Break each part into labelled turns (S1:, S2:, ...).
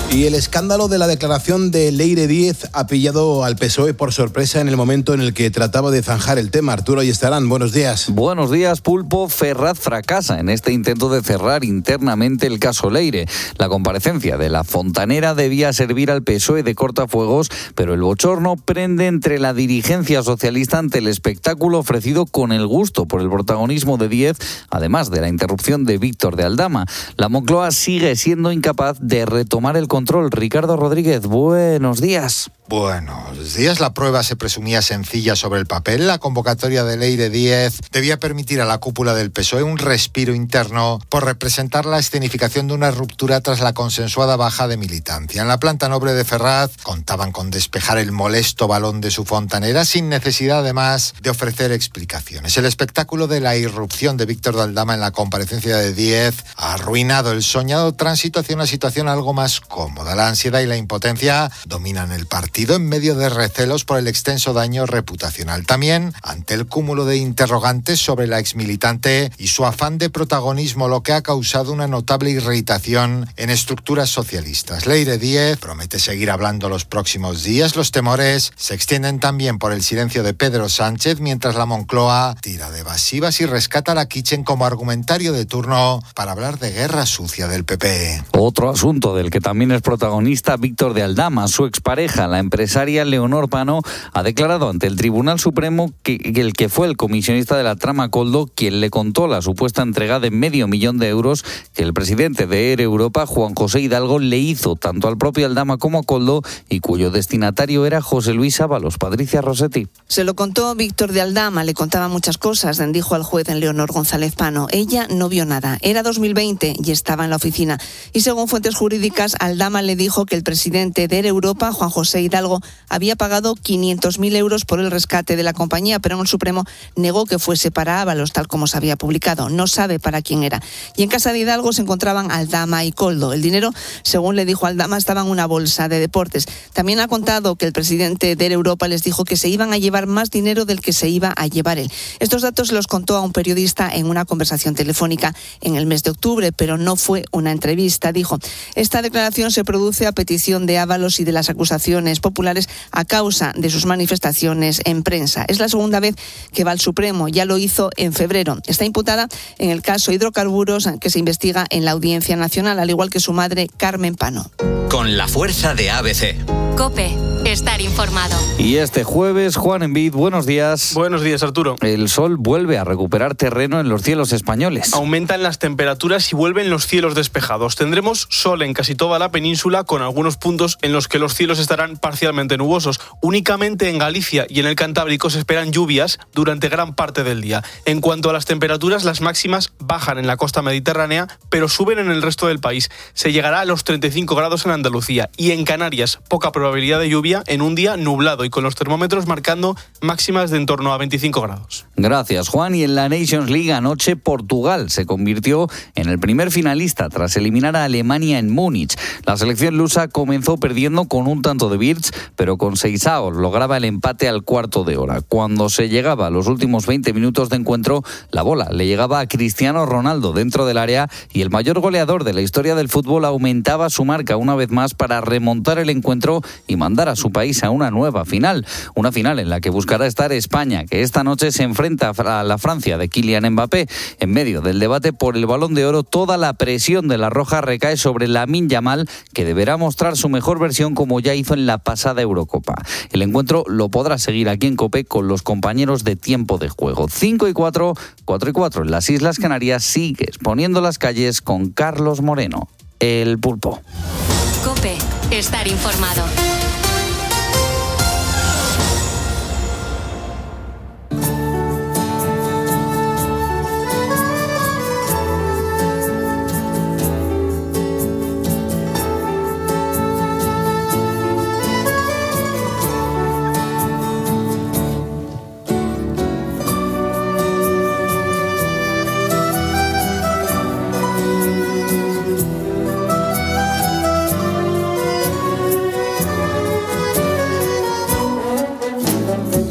S1: Y el escándalo de la declaración de Leire Díez ha pillado al PSOE por sorpresa en el momento en el que trataba de zanjar el tema. Arturo Ayestarán, buenos días.
S2: Buenos días, Pulpo. Ferraz fracasa en este intento de cerrar internamente el caso Leire. La comparecencia de la fontanera debía servir al PSOE de cortafuegos, pero el bochorno prende entre la dirigencia socialista ante el espectáculo ofrecido con el gusto por el protagonismo de Díez, además de la interrupción de Víctor de Aldama. La Moncloa sigue siendo incapaz de retomar el control. Ricardo Rodríguez, buenos días.
S3: Buenos días. La prueba se presumía sencilla sobre el papel. La convocatoria de Leire Díez debía permitir a la cúpula del PSOE un respiro interno por representar la escenificación de una ruptura tras la consensuada baja de militancia. En la planta noble de Ferraz contaban con despejar el molesto balón de su fontanera sin necesidad además de ofrecer explicaciones. El espectáculo de la irrupción de Víctor de Aldama en la comparecencia de Díez ha arruinado el soñado tránsito hacia una situación algo más cómoda. La ansiedad y la impotencia dominan el partido en medio de recelos por el extenso daño reputacional. También ante el cúmulo de interrogantes sobre la exmilitante y su afán de protagonismo, lo que ha causado una notable irritación en estructuras socialistas. Leire Díez promete seguir hablando los próximos días. Los temores se extienden también por el silencio de Pedro Sánchez, mientras la Moncloa tira de evasivas y rescata a la Kitchen como argumentario de turno para hablar de guerra sucia del PP.
S2: Otro asunto del que también es protagonista Víctor de Aldama. Su expareja, la empresaria Leonor Pano, ha declarado ante el Tribunal Supremo que el que fue el comisionista de la trama Koldo quien le contó la supuesta entrega de $500,000 de euros que el presidente de Air Europa, Juan José Hidalgo, le hizo tanto al propio Aldama como a Koldo y cuyo destinatario era José Luis Ábalos. Patricia Rossetti.
S4: Se lo contó Víctor de Aldama, le contaba muchas cosas, dijo al juez Leonor González Pano. Ella no vio nada. Era 2020 y estaba en la oficina. Y según fuentes jurídicas, Aldama le dijo que el presidente de Air Europa, Juan José Hidalgo, había pagado 500.000 euros por el rescate de la compañía, pero en el Supremo negó que fuese para Ábalos, tal como se había publicado. No sabe para quién era. Y en casa de Hidalgo se encontraban Aldama y Koldo. El dinero, según le dijo Aldama, estaba en una bolsa de deportes. También ha contado que el presidente de Air Europa les dijo que se iban a llevar más dinero del que se iba a llevar él. Estos datos los contó a un periodista en una conversación telefónica en el mes de octubre, pero no fue una entrevista. Dijo, esta declaración se produce a petición de Ábalos y de las acusaciones populares a causa de sus manifestaciones en prensa. Es la segunda vez que va al Supremo, ya lo hizo en febrero. Está imputada en el caso Hidrocarburos que se investiga en la Audiencia Nacional, al igual que su madre Carmen Pano.
S5: Con la fuerza de ABC.
S6: COPE, estar informado.
S2: Y este jueves, Juan Envid, buenos días.
S7: Buenos días, Arturo.
S2: El sol vuelve a recuperar terreno en los cielos españoles.
S7: Aumentan las temperaturas y vuelven los cielos despejados. Tendremos sol en casi toda la península, con algunos puntos en los que los cielos estarán parcialmente nubosos. Únicamente en Galicia y en el Cantábrico se esperan lluvias durante gran parte del día. En cuanto a las temperaturas, las máximas bajan en la costa mediterránea, pero suben en el resto del país. Se llegará a los 35 grados en Andalucía y en Canarias, poca probabilidad de lluvia en un día nublado y con los termómetros marcando máximas de en torno a 25 grados.
S2: Gracias, Juan. Y en la Nations League anoche, Portugal se convirtió en el primer finalista tras eliminar a Alemania en Múnich. La selección lusa comenzó perdiendo con un tanto de Wirtz, pero con Seixao lograba el empate al cuarto de hora. Cuando se llegaba a los últimos 20 minutos de encuentro, la bola le llegaba a Cristiano Ronaldo dentro del área y el mayor goleador de la historia del fútbol aumentaba su marca una vez más para remontar el encuentro y mandar a su país a una nueva final. Una final en la que buscará estar España, que esta noche se enfrenta a la Francia de Kylian Mbappé. En medio del debate por el Balón de Oro, toda la presión de la roja recae sobre Lamine Yamal, que deberá mostrar su mejor versión como ya hizo en la pasada Eurocopa. El encuentro lo podrá seguir aquí en COPE con los compañeros de tiempo de juego. 5 y 4, 4 y 4 en las Islas Canarias. Sigues poniendo las calles con Carlos Moreno, el Pulpo.
S6: COPE, estar informado.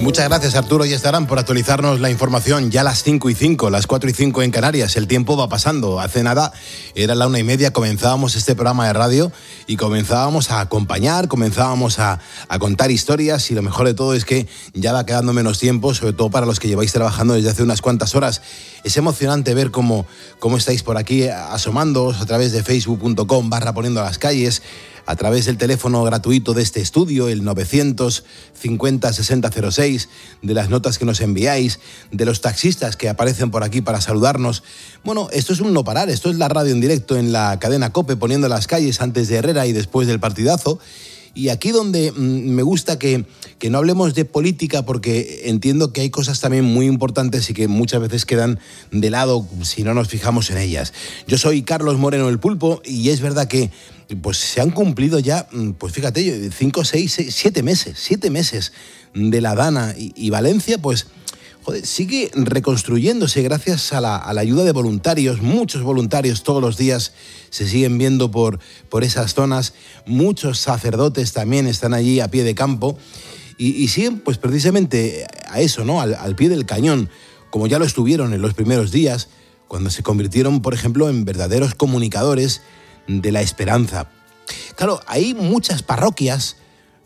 S1: Muchas gracias, Arturo y Estarán, por actualizarnos la información. Ya las 5:05, las 4:05 en Canarias. El tiempo va pasando. Hace nada, era la 1:30, comenzábamos este programa de radio y comenzábamos a acompañar, comenzábamos a contar historias, y lo mejor de todo es que ya va quedando menos tiempo, sobre todo para los que lleváis trabajando desde hace unas cuantas horas. Es emocionante ver cómo estáis por aquí asomándoos a través de facebook.com/poniendo las calles, a través del teléfono gratuito de este estudio, el 950-6006, de las notas que nos enviáis, de los taxistas que aparecen por aquí para saludarnos. Bueno, esto es un no parar, esto es la radio en directo en la cadena COPE, poniendo las calles antes de Herrera y después del partidazo. Y aquí donde me gusta que no hablemos de política, porque entiendo que hay cosas también muy importantes y que muchas veces quedan de lado si no nos fijamos en ellas. Yo soy Carlos Moreno el Pulpo, y es verdad que pues se han cumplido ya, pues fíjate, 5, 6, 7 meses de la Dana, y Valencia, pues joder, sigue reconstruyéndose gracias a la ayuda de voluntarios. Muchos voluntarios todos los días se siguen viendo por esas zonas. Muchos sacerdotes también están allí a pie de campo y siguen pues precisamente a eso, ¿no? Al pie del cañón, como ya lo estuvieron en los primeros días, cuando se convirtieron, por ejemplo, en verdaderos comunicadores de la esperanza. Claro, hay muchas parroquias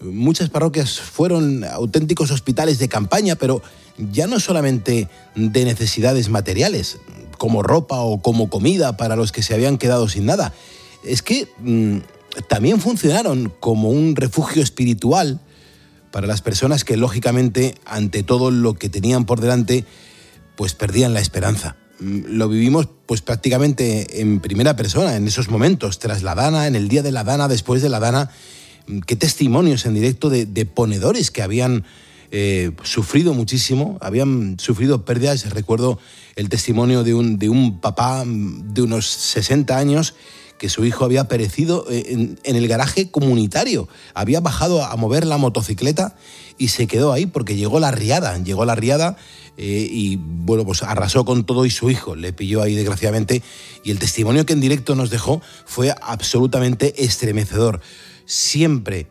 S1: fueron auténticos hospitales de campaña, pero ya no solamente de necesidades materiales, como ropa o como comida para los que se habían quedado sin nada. Es que también funcionaron como un refugio espiritual para las personas que, lógicamente, ante todo lo que tenían por delante, pues perdían la esperanza. Lo vivimos pues prácticamente en primera persona en esos momentos, tras la Dana, en el día de la Dana, después de la Dana. Qué testimonios en directo de ponedores que habían sufrido muchísimo, habían sufrido pérdidas. Recuerdo el testimonio de un papá de unos 60 años que su hijo había perecido en el garaje comunitario. Había bajado a mover la motocicleta y se quedó ahí porque llegó la riada y bueno, pues arrasó con todo, y su hijo le pilló ahí desgraciadamente, y el testimonio que en directo nos dejó fue absolutamente estremecedor. Siempre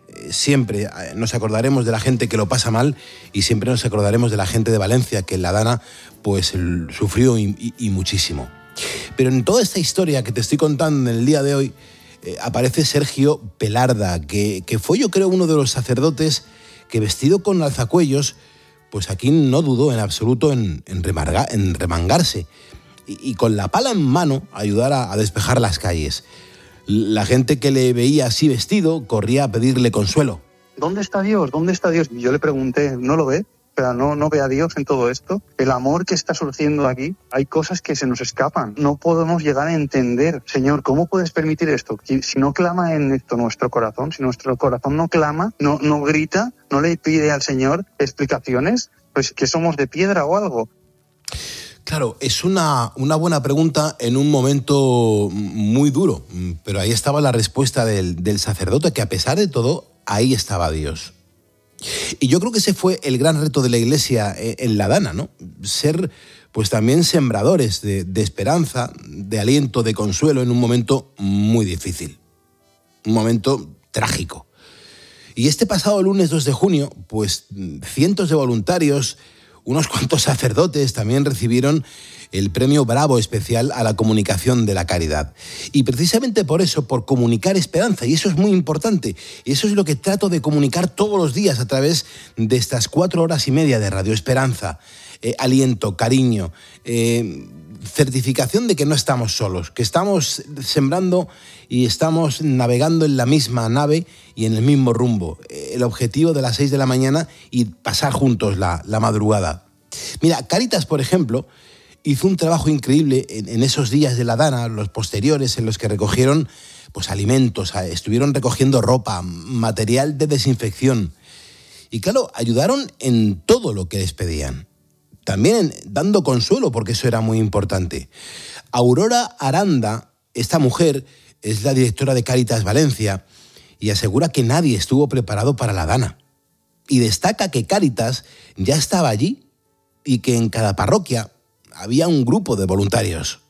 S1: nos acordaremos de la gente que lo pasa mal, y siempre nos acordaremos de la gente de Valencia que en la Dana pues sufrió y muchísimo. Pero en toda esta historia que te estoy contando en el día de hoy aparece Sergio Pelarda, que fue, yo creo, uno de los sacerdotes que, vestido con alzacuellos, pues aquí no dudó en absoluto en remangarse y con la pala en mano ayudar a despejar las calles. La gente que le veía así vestido corría a pedirle consuelo.
S8: ¿Dónde está Dios? ¿Dónde está Dios? Y yo le pregunté, ¿no lo ve? Pero no ve a Dios en todo esto. El amor que está surgiendo aquí, hay cosas que se nos escapan. No podemos llegar a entender, Señor, ¿cómo puedes permitir esto? Si no clama en esto nuestro corazón, si nuestro corazón no clama, no grita, no le pide al Señor explicaciones, pues que somos de piedra o algo.
S1: Claro, es una buena pregunta en un momento muy duro, pero ahí estaba la respuesta del sacerdote, que a pesar de todo, ahí estaba Dios. Y yo creo que ese fue el gran reto de la Iglesia en la Dana, ¿no? Ser pues también sembradores de esperanza, de aliento, de consuelo en un momento muy difícil, un momento trágico. Y este pasado lunes 2 de junio, pues cientos de voluntarios, unos cuantos sacerdotes también recibieron el premio Bravo especial a la comunicación de la caridad. Y precisamente por eso, por comunicar esperanza, y eso es muy importante, y eso es lo que trato de comunicar todos los días a través de estas 4 horas y media de Radio Esperanza. Aliento, cariño, certificación de que no estamos solos, que estamos sembrando y estamos navegando en la misma nave y en el mismo rumbo. El objetivo de las 6 de la mañana y pasar juntos la madrugada. Mira, Cáritas, por ejemplo, hizo un trabajo increíble en esos días de la Dana, los posteriores, en los que recogieron pues alimentos, estuvieron recogiendo ropa, material de desinfección. Y claro, ayudaron en todo lo que les pedían. También dando consuelo, porque eso era muy importante. Aurora Aranda, esta mujer, es la directora de Cáritas Valencia y asegura que nadie estuvo preparado para la Dana. Y destaca que Cáritas ya estaba allí y que en cada parroquia había un grupo de voluntarios.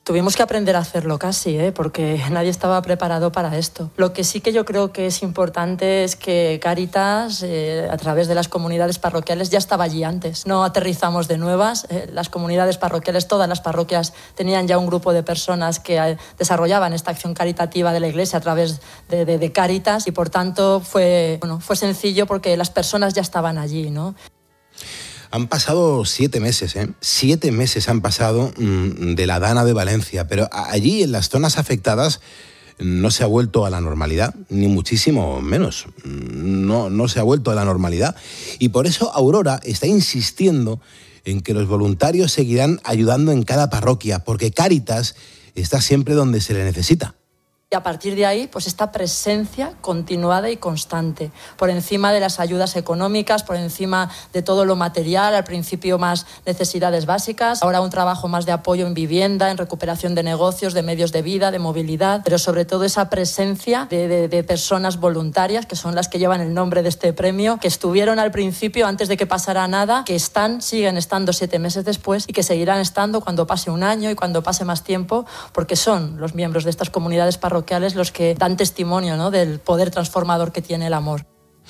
S9: Tuvimos que aprender a hacerlo casi, porque nadie estaba preparado para esto. Lo que sí que yo creo que es importante es que Cáritas, a través de las comunidades parroquiales, ya estaba allí antes. No aterrizamos de nuevas. Las comunidades parroquiales, todas las parroquias tenían ya un grupo de personas que desarrollaban esta acción caritativa de la Iglesia a través de Cáritas, y por tanto fue sencillo porque las personas ya estaban allí, ¿no?
S1: Han pasado 7 meses, 7 meses han pasado de la Dana de Valencia, pero allí en las zonas afectadas no se ha vuelto a la normalidad, ni muchísimo menos. No se ha vuelto a la normalidad. Y por eso Aurora está insistiendo en que los voluntarios seguirán ayudando en cada parroquia, porque Cáritas está siempre donde se le necesita.
S9: Y a partir de ahí, pues esta presencia continuada y constante, por encima de las ayudas económicas, por encima de todo lo material, al principio más necesidades básicas, ahora un trabajo más de apoyo en vivienda, en recuperación de negocios, de medios de vida, de movilidad, pero sobre todo esa presencia de personas voluntarias, que son las que llevan el nombre de este premio, que estuvieron al principio antes de que pasara nada, que siguen estando 7 meses después y que seguirán estando cuando pase un año y cuando pase más tiempo, porque son los miembros de estas comunidades parroquiales los que dan testimonio, ¿no?, del poder transformador que tiene el amor.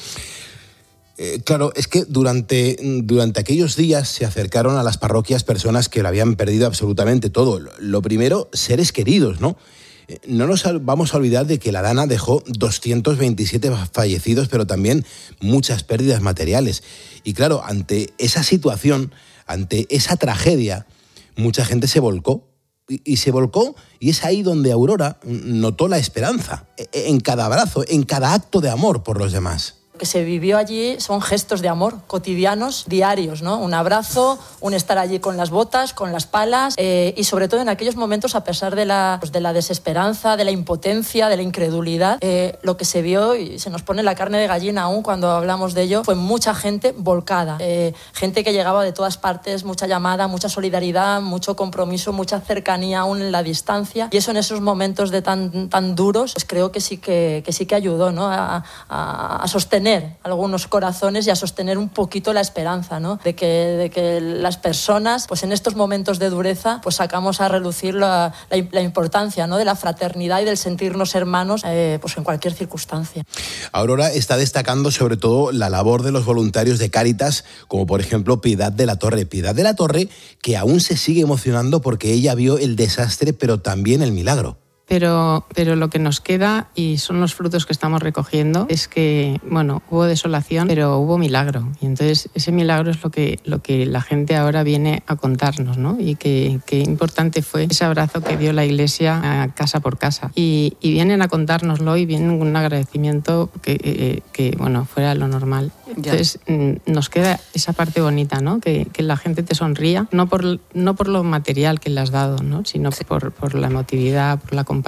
S1: Claro, es que durante aquellos días se acercaron a las parroquias personas que lo habían perdido absolutamente todo. Lo primero, seres queridos, ¿no? No nos vamos a olvidar de que la Dana dejó 227 fallecidos, pero también muchas pérdidas materiales. Y claro, ante esa situación, ante esa tragedia, mucha gente se volcó. Y se volcó, y es ahí donde Aurora notó la esperanza, en cada abrazo, en cada acto de amor por los demás.
S9: Lo que se vivió allí son gestos de amor cotidianos, diarios, ¿no? Un abrazo, un estar allí con las botas, con las palas, y sobre todo en aquellos momentos, a pesar de la desesperanza, de la impotencia, de la incredulidad, lo que se vio, y se nos pone la carne de gallina aún cuando hablamos de ello, fue mucha gente volcada, gente que llegaba de todas partes, mucha llamada, mucha solidaridad, mucho compromiso, mucha cercanía aún en la distancia, y eso en esos momentos de tan duros, pues creo que sí que ayudó, ¿no?, a sostener algunos corazones y a sostener un poquito la esperanza, ¿no?, de que las personas, pues en estos momentos de dureza, pues sacamos a relucir la importancia, ¿no?, de la fraternidad y del sentirnos hermanos, pues en cualquier circunstancia.
S1: Aurora está destacando sobre todo la labor de los voluntarios de Cáritas, como por ejemplo Piedad de la Torre, que aún se sigue emocionando porque ella vio el desastre, pero también el milagro.
S10: Pero lo que nos queda, y son los frutos que estamos recogiendo, es que, bueno, hubo desolación, pero hubo milagro. Y entonces ese milagro es lo que la gente ahora viene a contarnos, ¿no? Y qué importante fue ese abrazo que dio la Iglesia casa por casa. Y vienen a contárnoslo y vienen con un agradecimiento que bueno, fuera lo normal. Entonces nos queda esa parte bonita, ¿no? Que la gente te sonría, no por lo material que le has dado, ¿no?, sino por la emotividad, por la compañía.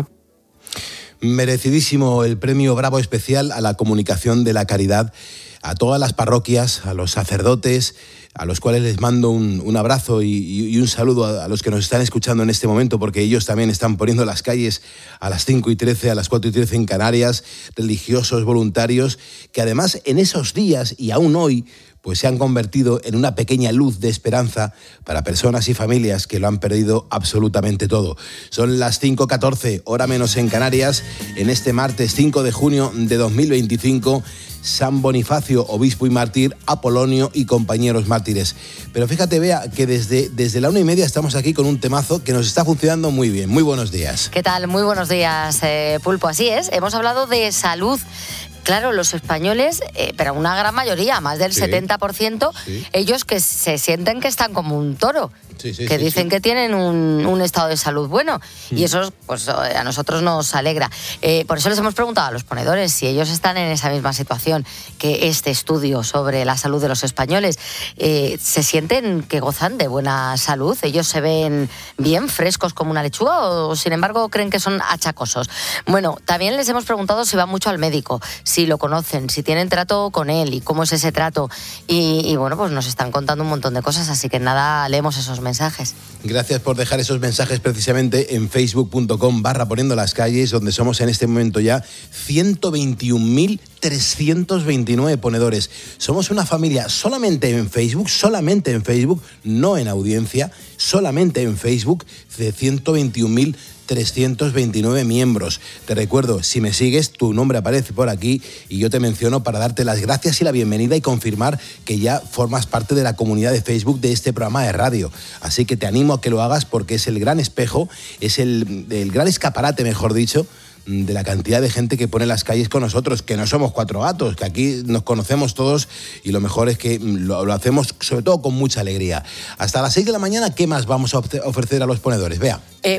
S1: Merecidísimo el premio Bravo especial a la comunicación de la caridad, a todas las parroquias, a los sacerdotes, a los cuales les mando un abrazo y un saludo a los que nos están escuchando en este momento, porque ellos también están poniendo las calles a las 5:13, a las 4:13 en Canarias, religiosos, voluntarios, que además en esos días y aún hoy pues se han convertido en una pequeña luz de esperanza para personas y familias que lo han perdido absolutamente todo. Son las 5:14, hora menos en Canarias, en este martes 5 de junio de 2025, San Bonifacio, obispo y mártir, Apolonio y compañeros mártires. Pero fíjate, Bea, que desde la 1:30 estamos aquí con un temazo que nos está funcionando muy bien. Muy buenos días.
S11: ¿Qué tal? Muy buenos días, Pulpo. Así es, hemos hablado de salud. Claro, los españoles, pero una gran mayoría, más del 70%, ellos que se sienten que están como un toro. Que dicen que tienen un estado de salud bueno, y eso pues a nosotros nos alegra. Por eso les hemos preguntado a los ponedores si ellos están en esa misma situación que este estudio sobre la salud de los españoles. ¿Se sienten que gozan de buena salud? ¿Ellos se ven bien, frescos como una lechuga, o sin embargo creen que son achacosos? Bueno, también les hemos preguntado si van mucho al médico, si lo conocen, si tienen trato con él y cómo es ese trato. Y bueno, pues nos están contando un montón de cosas, así que nada, leemos esos mensajes.
S1: Gracias por dejar esos mensajes precisamente en facebook.com/poniendo las calles, donde somos en este momento ya 121.000 21.329 ponedores. Somos una familia solamente en Facebook, no en audiencia, solamente en Facebook, de 121.329 miembros. Te recuerdo, si me sigues, tu nombre aparece por aquí y yo te menciono para darte las gracias y la bienvenida y confirmar que ya formas parte de la comunidad de Facebook de este programa de radio. Así que te animo a que lo hagas porque es el gran espejo, es el gran escaparate, mejor dicho, de la cantidad de gente que pone las calles con nosotros, que no somos cuatro gatos, que aquí nos conocemos todos y lo mejor es que lo hacemos sobre todo con mucha alegría. Hasta las 6 de la mañana, ¿qué más vamos a ofrecer a los ponedores? Vea.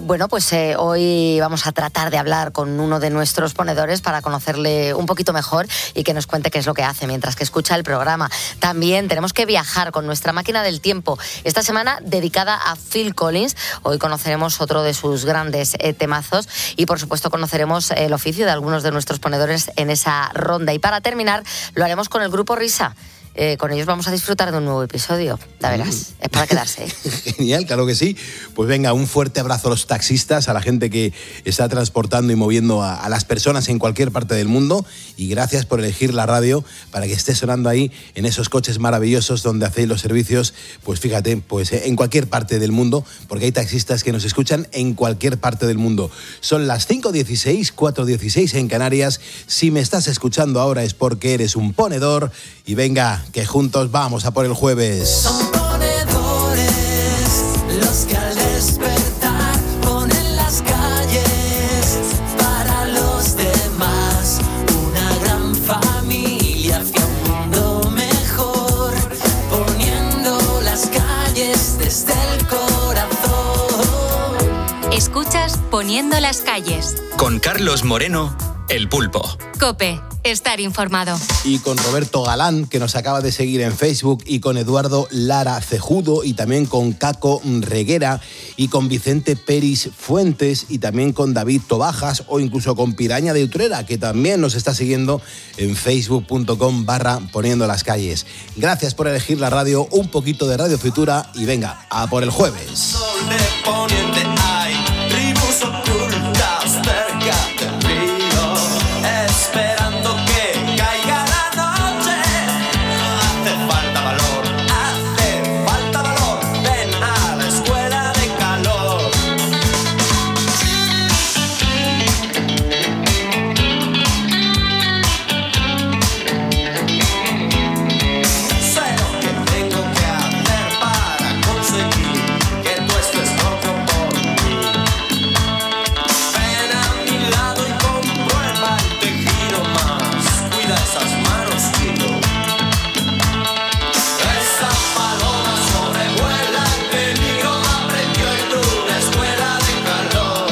S11: Hoy vamos a tratar de hablar con uno de nuestros ponedores para conocerle un poquito mejor y que nos cuente qué es lo que hace mientras que escucha el programa. También tenemos que viajar con nuestra máquina del tiempo. Esta semana dedicada a Phil Collins. Hoy conoceremos otro de sus grandes temazos y por supuesto conoceremos el oficio de algunos de nuestros ponedores en esa ronda. Y para terminar lo haremos con el grupo Risa. Con ellos vamos a disfrutar de un nuevo episodio. La verás, es para quedarse.
S1: Genial, claro que sí. Pues venga, un fuerte abrazo a los taxistas, a la gente que está transportando y moviendo a las personas en cualquier parte del mundo. Y gracias por elegir la radio para que esté sonando ahí en esos coches maravillosos donde hacéis los servicios, pues fíjate, pues en cualquier parte del mundo, porque hay taxistas que nos escuchan en cualquier parte del mundo. Son las 5:16, 4:16 en Canarias. Si me estás escuchando ahora es porque eres un ponedor. Y venga, que juntos vamos a por el jueves.
S12: Son ponedores los que al despertar ponen las calles para los demás. Una gran familia hacia un mundo mejor, poniendo las calles desde el corazón.
S6: Escuchas Poniendo las calles.
S5: Con Carlos Moreno, El Pulpo.
S6: COPE. Estar informado.
S1: Y con Roberto Galán, que nos acaba de seguir en Facebook, y con Eduardo Lara Cejudo, y también con Caco Reguera, y con Vicente Peris Fuentes, y también con David Tobajas, o incluso con Piraña de Utrera, que también nos está siguiendo en facebook.com/poniendo las calles. Gracias por elegir la radio, un poquito de Radio Futura, y venga, a por el jueves.
S12: Sol de poniente hay tribus ocultas cerca del río, esperando que caiga la noche. Hace falta valor, ven a la escuela de calor. Sé lo que tengo que hacer para conseguir que tú estés loco por mí. Ven a mi lado y comprueba el tejido más. Cuida esas manos, chico. Esa paloma sobrevuela el peligro, aprendió en una escuela de calor.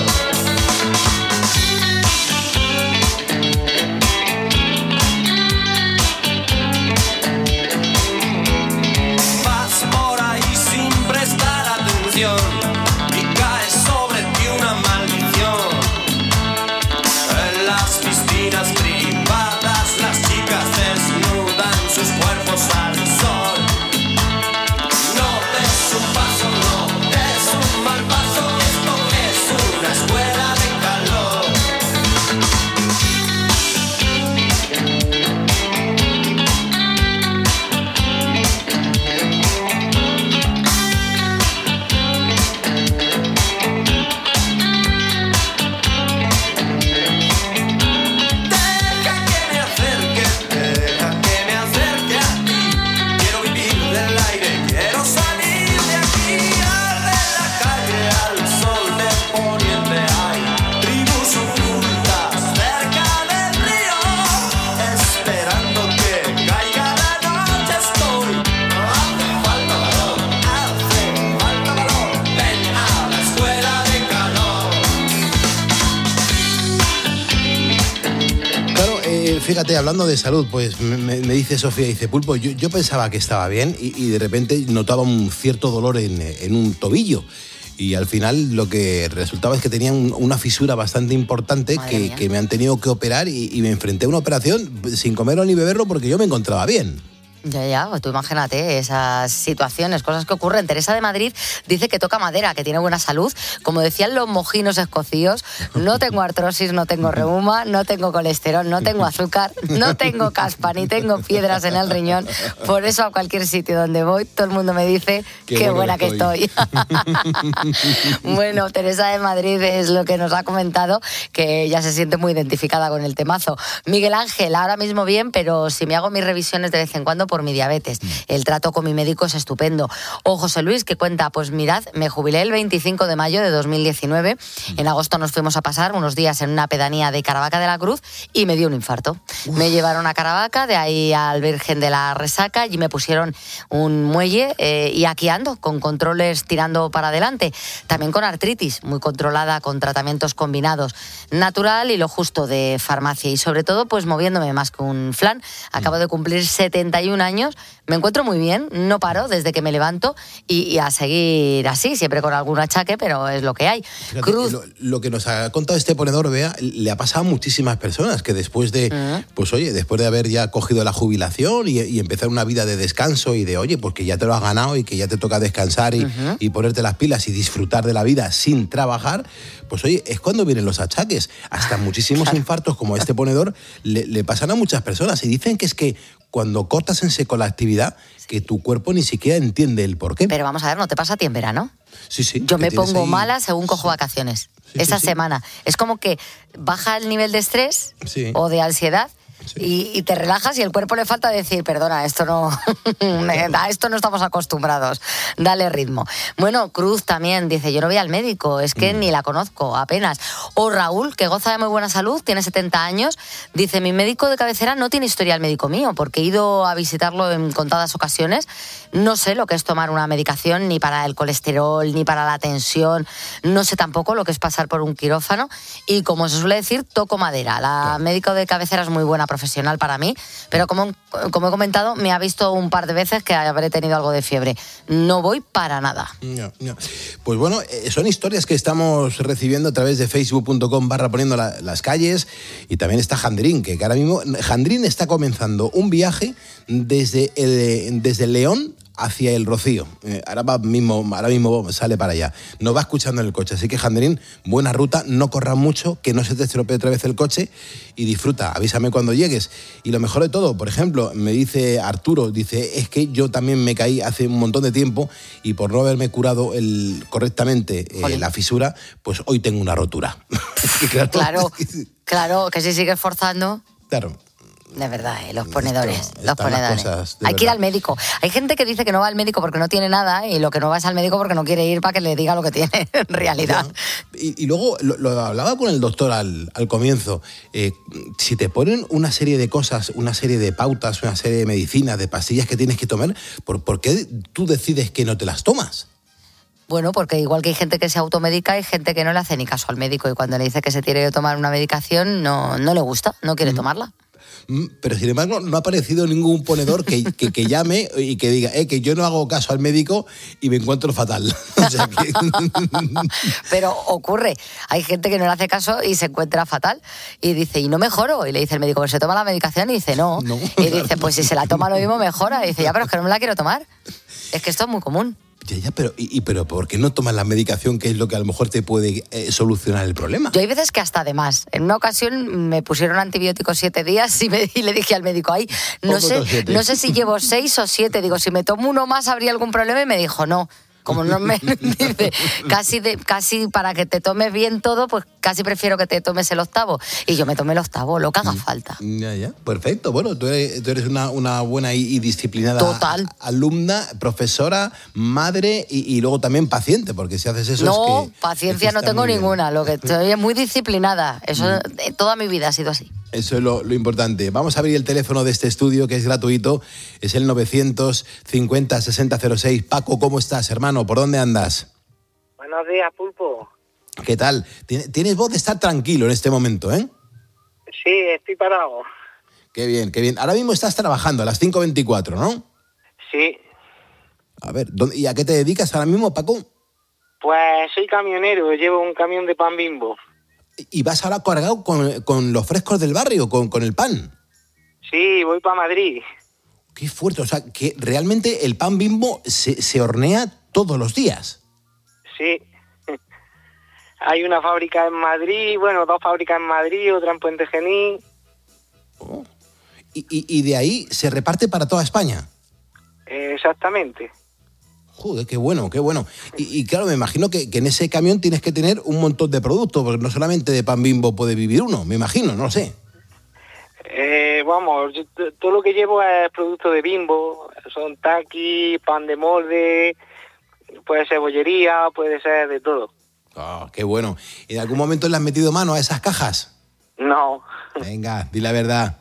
S12: Vas por ahí sin prestar atención y cae sobre ti una maldición. En las piscinas privadas las chicas desnudan sus cuerpos al sol. No des un paso, no des un mal paso, esto es una escuela de calor. Deja que me acerque a ti. Quiero vivir del aire, quiero salir de aquí. Arde la calle al sol de poniente hay tribus ocultas cerca del río, esperando que caiga la noche. Estoy, hace falta valor, ven a la escuela de calor.
S1: Claro, fíjate, hablando de salud, pues me dice Sofía, dice, Pulpo, yo pensaba que estaba bien y de repente notaba un cierto dolor en un tobillo. Y al final lo que resultaba es que tenía una fisura bastante importante que me han tenido que operar y me enfrenté a una operación sin comerlo ni beberlo porque yo me encontraba bien.
S11: Ya, tú imagínate esas situaciones, cosas que ocurren. Teresa de Madrid dice que toca madera, que tiene buena salud. Como decían los mojinos escocíos, no tengo artrosis, no tengo reuma, no tengo colesterol, no tengo azúcar, no tengo caspa, ni tengo piedras en el riñón. Por eso a cualquier sitio donde voy, todo el mundo me dice qué buena que estoy. Bueno, Teresa de Madrid es lo que nos ha comentado, que ella se siente muy identificada con el temazo. Miguel Ángel, ahora mismo bien, pero si me hago mis revisiones de vez en cuando por mi diabetes. El trato con mi médico es estupendo. O José Luis, que cuenta, pues mirad, me jubilé el 25 de mayo de 2019. En agosto nos fuimos a pasar unos días en una pedanía de Caravaca de la Cruz y me dio un infarto. Me llevaron a Caravaca, de ahí al Virgen de la Resaca, y me pusieron un muelle y aquí ando, con controles tirando para adelante. También con artritis, muy controlada, con tratamientos combinados. Natural y lo justo de farmacia. Y sobre todo, pues moviéndome más que un flan. Acabo de cumplir 71 años, me encuentro muy bien, no paro desde que me levanto y a seguir así, siempre con algún achaque, pero es lo que hay.
S1: Fíjate, lo que nos ha contado este ponedor, Bea, le ha pasado a muchísimas personas que después de, pues oye, después de haber ya cogido la jubilación y empezar una vida de descanso y de, oye, pues que ya te lo has ganado y que ya te toca descansar y ponerte las pilas y disfrutar de la vida sin trabajar, pues oye, es cuando vienen los achaques. Hasta muchísimos infartos como este ponedor le pasan a muchas personas y dicen que es que cuando cortas en seco la actividad, que tu cuerpo ni siquiera entiende el porqué.
S11: Pero vamos a ver, ¿no te pasa a ti en verano?
S1: Sí.
S11: Yo me pongo mala según cojo vacaciones. Esa semana. Es como que baja el nivel de estrés o de ansiedad. Y te relajas y el cuerpo le falta decir, perdona, esto no a esto no estamos acostumbrados, dale ritmo. Bueno, Cruz también dice, yo no voy al médico, es que ni la conozco apenas. O Raúl, que goza de muy buena salud, tiene 70 años, dice, mi médico de cabecera no tiene historial médico mío, porque he ido a visitarlo en contadas ocasiones, no sé lo que es tomar una medicación, ni para el colesterol, ni para la tensión, no sé tampoco lo que es pasar por un quirófano, y como se suele decir, toco madera. La médico de cabecera es muy buena profesional para mí, pero como he comentado, me ha visto un par de veces que habré tenido algo de fiebre. No voy para nada.
S1: No. Pues bueno, son historias que estamos recibiendo a través de facebook.com/poniendo las calles, y también está Jandrín, que ahora mismo Jandrín está comenzando un viaje desde León hacia el Rocío. Ahora mismo sale para allá. Nos va escuchando en el coche. Así que, Jandrín, buena ruta, no corras mucho, que no se te estropee otra vez el coche y disfruta. Avísame cuando llegues. Y lo mejor de todo, por ejemplo, me dice Arturo, dice, es que yo también me caí hace un montón de tiempo y por no haberme curado correctamente la fisura, pues hoy tengo una rotura.
S11: Claro, que si sigues forzando...
S1: Claro.
S11: De verdad, los ponedores. Hay que ir al médico. Hay gente que dice que no va al médico porque no tiene nada y lo que no va es al médico porque no quiere ir para que le diga lo que tiene en realidad.
S1: Y luego, lo hablaba con el doctor al comienzo, si te ponen una serie de cosas, una serie de pautas, una serie de medicinas, de pastillas que tienes que tomar, ¿por qué tú decides que no te las tomas?
S11: Bueno, porque igual que hay gente que se automedica, hay gente que no le hace ni caso al médico y cuando le dice que se tiene que tomar una medicación no le gusta, no quiere tomarla.
S1: Pero sin embargo no ha aparecido ningún ponedor que llame y que diga que yo no hago caso al médico y me encuentro fatal. O sea que...
S11: Pero ocurre, hay gente que no le hace caso y se encuentra fatal y dice, y no mejoro, y le dice el médico, pues se toma la medicación y dice no. Y dice, pues si se la toma lo mismo mejora, y dice, ya, pero es que no me la quiero tomar. Es que esto es muy común.
S1: Pero ¿por qué no tomas la medicación, que es lo que a lo mejor te puede solucionar el problema?
S11: Yo hay veces que hasta de más. En una ocasión me pusieron antibióticos 7 días y le dije al médico, no sé si llevo 6 o 7. Digo, si me tomo uno más habría algún problema, y me dijo, no. Como no me dice, casi para que te tomes bien todo, pues casi prefiero que te tomes el 8º. Y yo me tomé el 8º, lo que haga falta.
S1: Ya, perfecto. Bueno, tú eres una buena y disciplinada alumna, profesora, madre y luego también paciente, porque si haces eso
S11: no,
S1: es que...
S11: paciencia no tengo ninguna, lo que estoy es muy disciplinada. Eso toda mi vida ha sido así.
S1: Eso es lo importante. Vamos a abrir el teléfono de este estudio, que es gratuito. Es el 950-6006. Paco, ¿cómo estás, hermano? ¿Por dónde andas?
S13: Buenos días, Pulpo.
S1: ¿Qué tal? Tienes voz de estar tranquilo en este momento, ¿eh?
S13: Sí, estoy parado.
S1: Qué bien. Ahora mismo estás trabajando a las 5:24, ¿no?
S13: Sí.
S1: A ver, ¿y a qué te dedicas ahora mismo, Paco?
S13: Pues soy camionero, llevo un camión de pan Bimbo.
S1: ¿Y vas ahora cargado con los frescos del barrio, con el pan?
S13: Sí, voy para Madrid.
S1: Qué fuerte, o sea, que realmente el pan Bimbo se hornea todos los días.
S13: Sí. Hay una fábrica en Madrid, bueno, 2 fábricas en Madrid, otra en Puente Genil.
S1: Oh. Y de ahí se reparte para toda España.
S13: Exactamente.
S1: Joder, qué bueno, qué bueno. Y claro, me imagino que en ese camión tienes que tener un montón de productos, porque no solamente de pan Bimbo puede vivir uno, me imagino, no lo sé.
S13: Vamos, todo lo que llevo es producto de Bimbo, son taquis, pan de molde, puede ser bollería, puede ser de todo.
S1: Oh, qué bueno. ¿En algún momento le has metido mano a esas cajas?
S13: No.
S1: Venga, di la verdad.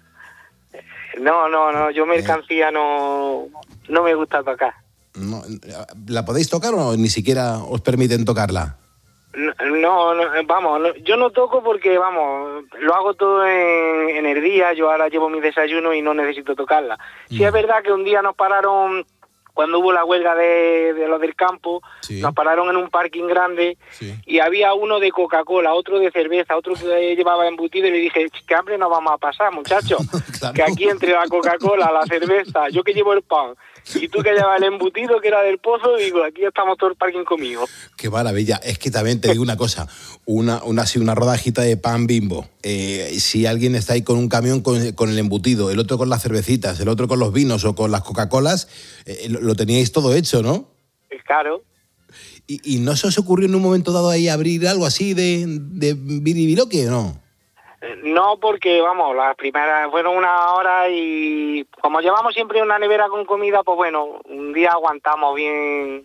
S13: No, yo mercancía no me gusta tocar.
S1: No, ¿la podéis tocar o ni siquiera os permiten tocarla?
S13: No, vamos, yo no toco porque, vamos, lo hago todo en el día, yo ahora llevo mi desayuno y no necesito tocarla. Sí es verdad que un día nos pararon, cuando hubo la huelga de los del campo, nos pararon en un parking grande y había uno de Coca-Cola, otro de cerveza, otro que llevaba embutido y le dije, qué hambre nos vamos a pasar, muchachos, claro. Que aquí entre la Coca-Cola, la cerveza, yo que llevo el pan y tú que llevas el embutido que era del pozo, digo, aquí estamos todo el parking conmigo.
S1: Qué maravilla. Es que también te digo una cosa, una rodajita de pan Bimbo. Si alguien está ahí con un camión con el embutido, el otro con las cervecitas, el otro con los vinos o con las Coca-Colas, lo teníais todo hecho, ¿no?
S13: Claro.
S1: ¿Y no se os ocurrió en un momento dado ahí abrir algo así de biribiloque o no?
S13: No, porque, vamos, las primeras fueron 1 hora y como llevamos siempre una nevera con comida, pues bueno, un día aguantamos bien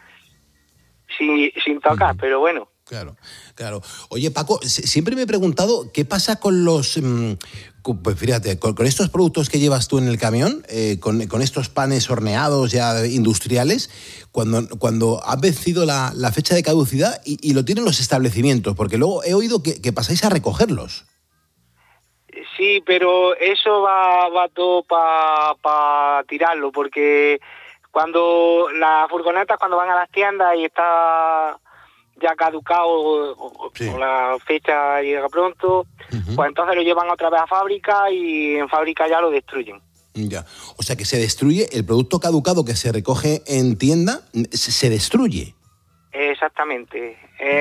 S13: sin tocar, pero bueno.
S1: Claro. Oye, Paco, siempre me he preguntado qué pasa con los... pues fíjate, con estos productos que llevas tú en el camión, con estos panes horneados ya industriales, cuando ha vencido la fecha de caducidad y lo tienen los establecimientos, porque luego he oído que pasáis a recogerlos.
S13: Sí, pero eso va todo para tirarlo, porque cuando las furgonetas cuando van a las tiendas y está ya caducado o la fecha llega pronto, pues entonces lo llevan otra vez a fábrica y en fábrica ya lo destruyen.
S1: Ya, o sea que se destruye el producto caducado que se recoge en tienda, se destruye.
S13: Exactamente.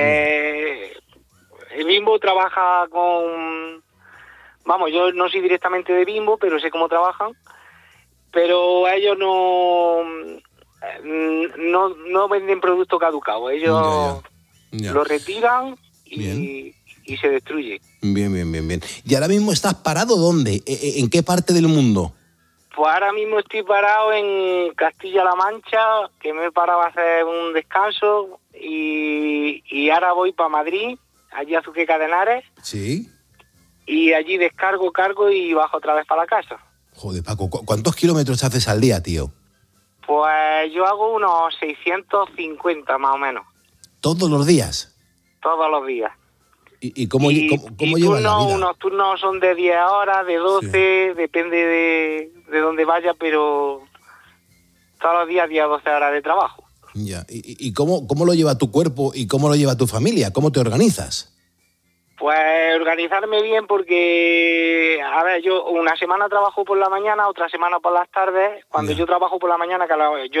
S13: El Bimbo trabaja con... Vamos, yo no soy directamente de Bimbo, pero sé cómo trabajan. Pero ellos no venden producto caducado. Ellos lo retiran y se destruye.
S1: Bien. ¿Y ahora mismo estás parado dónde? ¿En qué parte del mundo?
S13: Pues ahora mismo estoy parado en Castilla-La Mancha, que me he parado a hacer un descanso. Y ahora voy para Madrid, allí a Azuqueca de Henares.
S1: Sí.
S13: Y allí descargo, cargo y bajo otra vez para la casa.
S1: Joder, Paco, ¿cuántos kilómetros haces al día, tío?
S13: Pues yo hago unos 650 más o menos.
S1: ¿Todos los días?
S13: Todos los días.
S1: ¿Y cómo llevas la vida?
S13: Unos turnos son de 10 horas, de 12, depende de dónde vaya, pero todos los días 10 o 12 horas de trabajo.
S1: Ya. ¿Y cómo lo lleva tu cuerpo y cómo lo lleva tu familia? ¿Cómo te organizas?
S13: Pues organizarme bien porque, a ver, yo una semana trabajo por la mañana, otra semana por las tardes. Cuando yo trabajo por la mañana, que yo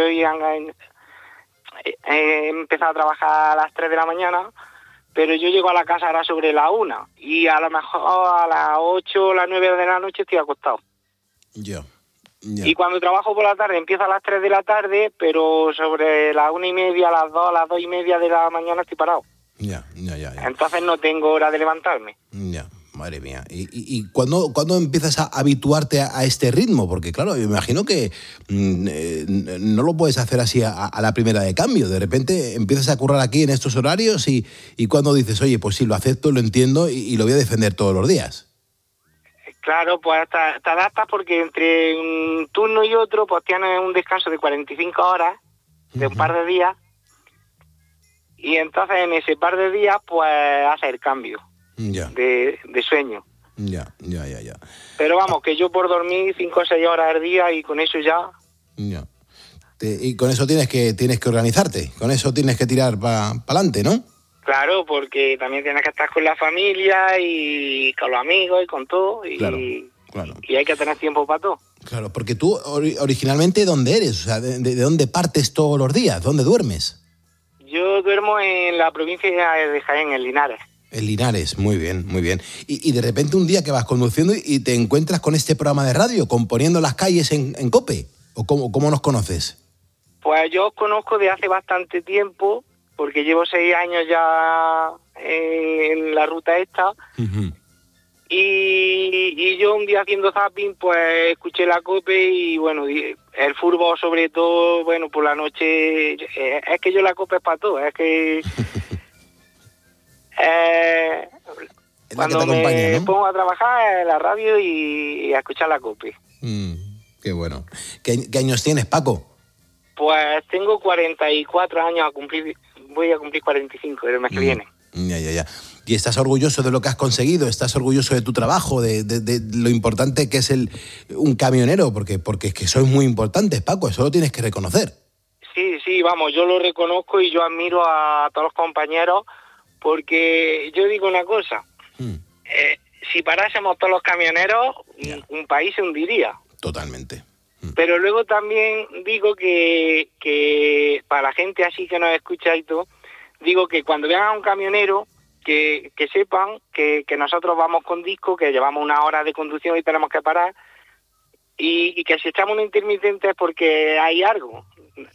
S13: he empezado a trabajar a las 3 de la mañana, pero yo llego a la casa ahora sobre la 1 y a lo mejor a las 8 o las 9 de la noche estoy acostado.
S1: Ya.
S13: Y cuando trabajo por la tarde empiezo a las 3 de la tarde, pero sobre las 1:30, a las 2, a las 2:30 de la mañana estoy parado.
S1: Ya.
S13: Entonces no tengo hora de levantarme.
S1: Ya, madre mía. ¿Y cuándo empiezas a habituarte a este ritmo? Porque claro, me imagino que no lo puedes hacer así a la primera de cambio. De repente empiezas a currar aquí en estos horarios y cuando dices, oye, pues sí, lo acepto, lo entiendo y lo voy a defender todos los días.
S13: Claro, pues te adaptas porque entre un turno y otro pues tienes un descanso de 45 horas, de un par de días. Y entonces en ese par de días, pues, hace el cambio de sueño.
S1: Ya.
S13: Pero vamos, que yo por dormir 5 o 6 horas al día y con eso ya...
S1: Ya. Y con eso tienes que organizarte, con eso tienes que tirar para adelante, ¿no?
S13: Claro, porque también tienes que estar con la familia y con los amigos y con todo. Y...
S1: Claro.
S13: Y hay que tener tiempo para todo.
S1: Claro, porque tú originalmente, ¿dónde eres? O sea, ¿de dónde partes todos los días? ¿Dónde duermes?
S13: Yo duermo en la provincia de Jaén, en Linares.
S1: En Linares, muy bien, muy bien. Y de repente un día que vas conduciendo y te encuentras con este programa de radio, componiendo las calles en COPE, ¿o cómo nos conoces?
S13: Pues yo os conozco de hace bastante tiempo, porque llevo 6 años ya en la ruta esta.
S1: Uh-huh.
S13: Y yo un día haciendo zapping, pues escuché la COPE y bueno, el fútbol sobre todo, bueno, por la noche, es que yo la COPE es para todo, es que cuando me pongo a trabajar en la radio y a escuchar la COPE.
S1: Qué bueno. ¿Qué años tienes, Paco?
S13: Pues tengo 44 años voy a cumplir 45 el mes que viene.
S1: Ya. ¿Y estás orgulloso de lo que has conseguido? ¿Estás orgulloso de tu trabajo, de lo importante que es un camionero? Porque es que sois muy importantes, Paco, eso lo tienes que reconocer.
S13: Sí, vamos, yo lo reconozco y yo admiro a todos los compañeros, porque yo digo una cosa, si parásemos todos los camioneros, un país se hundiría.
S1: Totalmente.
S13: Pero luego también digo que para la gente así que nos escucha y todo, digo que cuando vean a un camionero, que sepan que nosotros vamos con disco, que llevamos 1 hora de conducción y tenemos que parar, y que si echamos un intermitente es porque hay algo,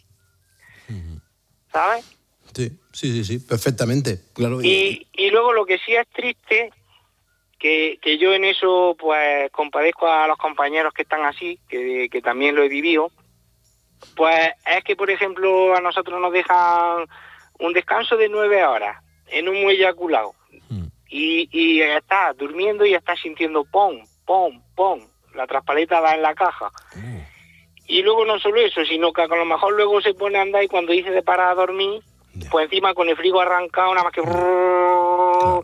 S13: ¿sabes?
S1: Sí, perfectamente, claro.
S13: Y luego lo que sí es triste, que yo en eso pues compadezco a los compañeros que están así, que también lo he vivido, pues es que, por ejemplo, a nosotros nos dejan un descanso de 9 horas en un muelle aculado y estás durmiendo y estás sintiendo pom, la traspaleta da en la caja. Y luego no solo eso, sino que a lo mejor luego se pone a andar y cuando dice de parar a dormir, pues encima con el frigo arrancado nada más que...
S1: Claro.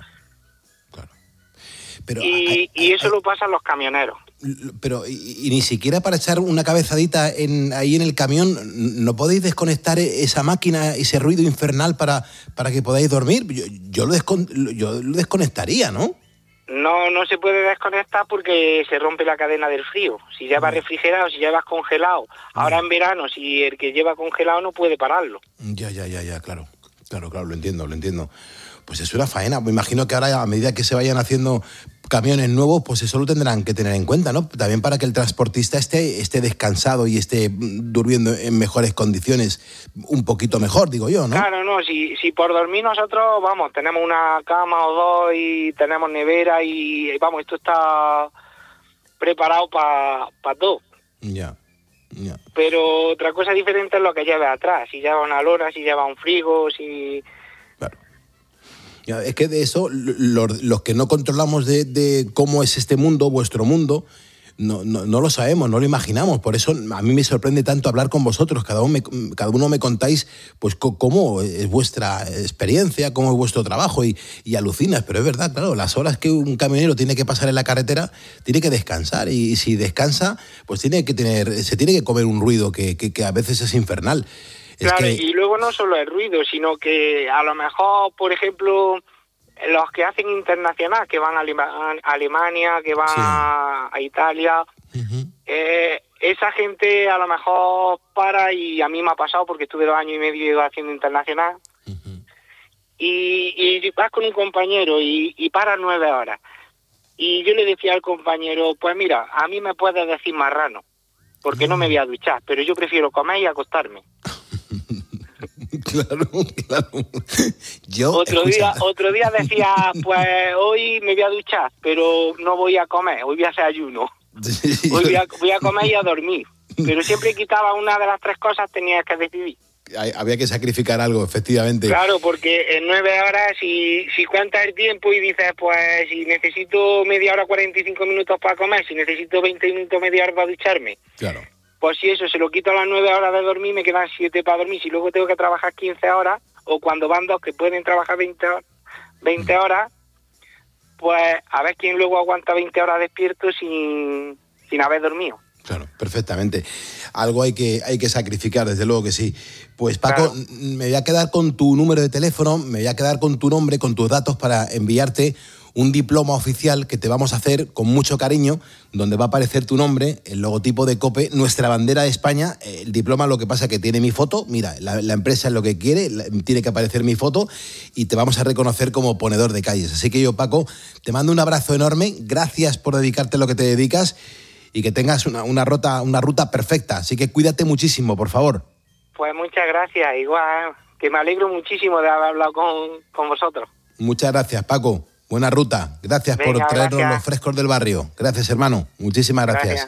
S1: Pero
S13: y eso lo pasan los camioneros.
S1: Pero y ni siquiera para echar una cabezadita ahí en el camión, ¿no podéis desconectar esa máquina, ese ruido infernal para que podáis dormir? Yo lo desconectaría, ¿no?
S13: No se puede desconectar porque se rompe la cadena del frío. Si llevas refrigerado, si llevas congelado. Ahora en verano, si el que lleva congelado no puede pararlo.
S1: Ya, claro, lo entiendo. Pues es una faena. Me imagino que ahora, a medida que se vayan haciendo camiones nuevos, pues eso lo tendrán que tener en cuenta, ¿no? También para que el transportista esté descansado y esté durmiendo en mejores condiciones, un poquito mejor, digo yo, ¿no?
S13: Claro, no, si por dormir nosotros, vamos, tenemos una cama o dos y tenemos nevera y, vamos, esto está preparado para todo.
S1: Ya.
S13: Pero otra cosa diferente es lo que lleva atrás, si lleva una lona, si lleva un frigo, si...
S1: Es que de eso, los que no controlamos de cómo es este mundo, vuestro mundo, no lo sabemos, no lo imaginamos. Por eso a mí me sorprende tanto hablar con vosotros. Cada uno me contáis pues cómo es vuestra experiencia, cómo es vuestro trabajo y alucinas. Pero es verdad, claro, las horas que un camionero tiene que pasar en la carretera, tiene que descansar. Y si descansa, pues se tiene que comer un ruido que a veces es infernal.
S13: Claro, y luego no solo el ruido, sino que a lo mejor, por ejemplo, los que hacen internacional, que van a Alemania, que van a Italia, esa gente a lo mejor para, y a mí me ha pasado porque estuve 2 años y medio haciendo internacional, y vas con un compañero y para 9 horas. Y yo le decía al compañero, pues mira, a mí me puedes decir marrano, porque no me voy a duchar, pero yo prefiero comer y acostarme.
S1: Claro.
S13: Otro día decía, pues hoy me voy a duchar, pero no voy a comer, hoy voy a hacer ayuno. Hoy voy a comer y a dormir. Pero siempre quitaba una de las 3 cosas, tenías que decidir.
S1: Había que sacrificar algo, efectivamente.
S13: Claro, porque en 9 horas, si cuentas el tiempo y dices, pues si necesito media hora, 45 minutos para comer, si necesito 20 minutos, media hora para ducharme.
S1: Claro.
S13: Pues si eso, se lo quito a las 9 horas de dormir, me quedan 7 para dormir. Si luego tengo que trabajar 15 horas, o cuando van 2 que pueden trabajar 20 horas, pues a ver quién luego aguanta 20 horas despierto sin haber dormido.
S1: Claro, perfectamente. Algo hay que sacrificar, desde luego que sí. Pues Paco, claro, me voy a quedar con tu número de teléfono, me voy a quedar con tu nombre, con tus datos para enviarte un diploma oficial que te vamos a hacer con mucho cariño, donde va a aparecer tu nombre, el logotipo de COPE, nuestra bandera de España. El diploma, lo que pasa que tiene mi foto, mira, la empresa es lo que quiere, tiene que aparecer mi foto y te vamos a reconocer como ponedor de calles. Así que yo, Paco, te mando un abrazo enorme, gracias por dedicarte a lo que te dedicas y que tengas una ruta perfecta. Así que cuídate muchísimo, por favor.
S13: Pues muchas gracias, igual, que me alegro muchísimo de haber hablado con vosotros.
S1: Muchas gracias, Paco. Buena ruta. Gracias. Venga, por traernos los frescos del barrio. Gracias, hermano. Muchísimas gracias.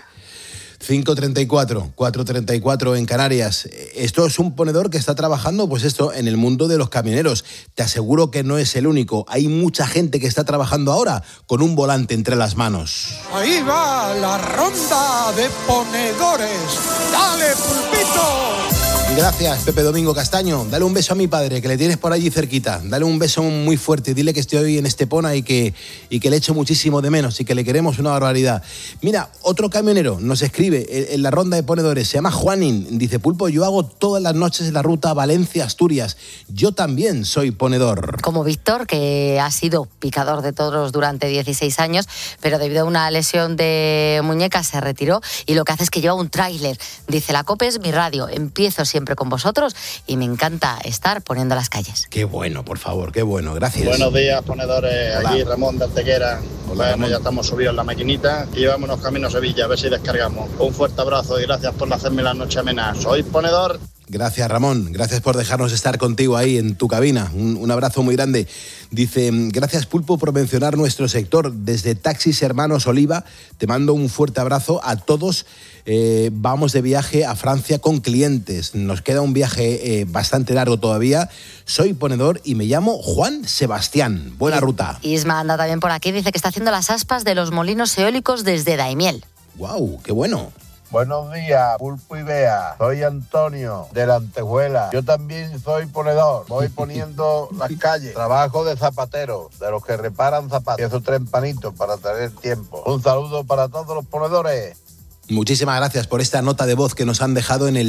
S1: 5:34, 4:34 en Canarias. Esto es un ponedor que está trabajando, pues esto, en el mundo de los camioneros. Te aseguro que no es el único. Hay mucha gente que está trabajando ahora con un volante entre las manos.
S14: Ahí va la ronda de ponedores. ¡Dale, Pulpito!
S1: Gracias, Pepe Domingo Castaño. Dale un beso a mi padre, que le tienes por allí cerquita. Dale un beso muy fuerte. Dile que estoy hoy en Estepona y que le echo muchísimo de menos y que le queremos una barbaridad. Mira, otro camionero nos escribe en la ronda de ponedores. Se llama Juanín. Dice, Pulpo, yo hago todas las noches la ruta Valencia-Asturias. Yo también soy ponedor.
S11: Como Víctor, que ha sido picador de toros durante 16 años, pero debido a una lesión de muñeca se retiró y lo que hace es que lleva un tráiler. Dice, la COPE es mi radio. Empiezo siempre con vosotros y me encanta estar poniendo las calles.
S1: Qué bueno, por favor, qué bueno, gracias.
S15: Buenos días, ponedores.
S1: Hola.
S15: Aquí Ramón de Antequera.
S1: Hola, Ramón.
S15: Ya estamos subidos en la maquinita y vámonos camino a Sevilla, a ver si descargamos. Un fuerte abrazo y gracias por hacerme la noche amena. Soy ponedor.
S1: Gracias, Ramón. Gracias por dejarnos estar contigo ahí en tu cabina. Un abrazo muy grande. Dice, gracias, Pulpo, por mencionar nuestro sector. Desde Taxis Hermanos Oliva, te mando un fuerte abrazo a todos. Vamos de viaje a Francia con clientes. Nos queda un viaje bastante largo todavía. Soy ponedor y me llamo Juan Sebastián. Buena ruta.
S11: Isma anda también por aquí. Dice que está haciendo las aspas de los molinos eólicos desde Daimiel.
S1: ¡Guau! ¡Qué bueno!
S16: Buenos días, Pulpo y Bea. Soy Antonio, de la Antejuela. Yo también soy ponedor. Voy poniendo las calles. Trabajo de zapatero, de los que reparan zapatos. Y esos 3 panitos para tener tiempo. Un saludo para todos los ponedores.
S1: Muchísimas gracias por esta nota de voz que nos han dejado en el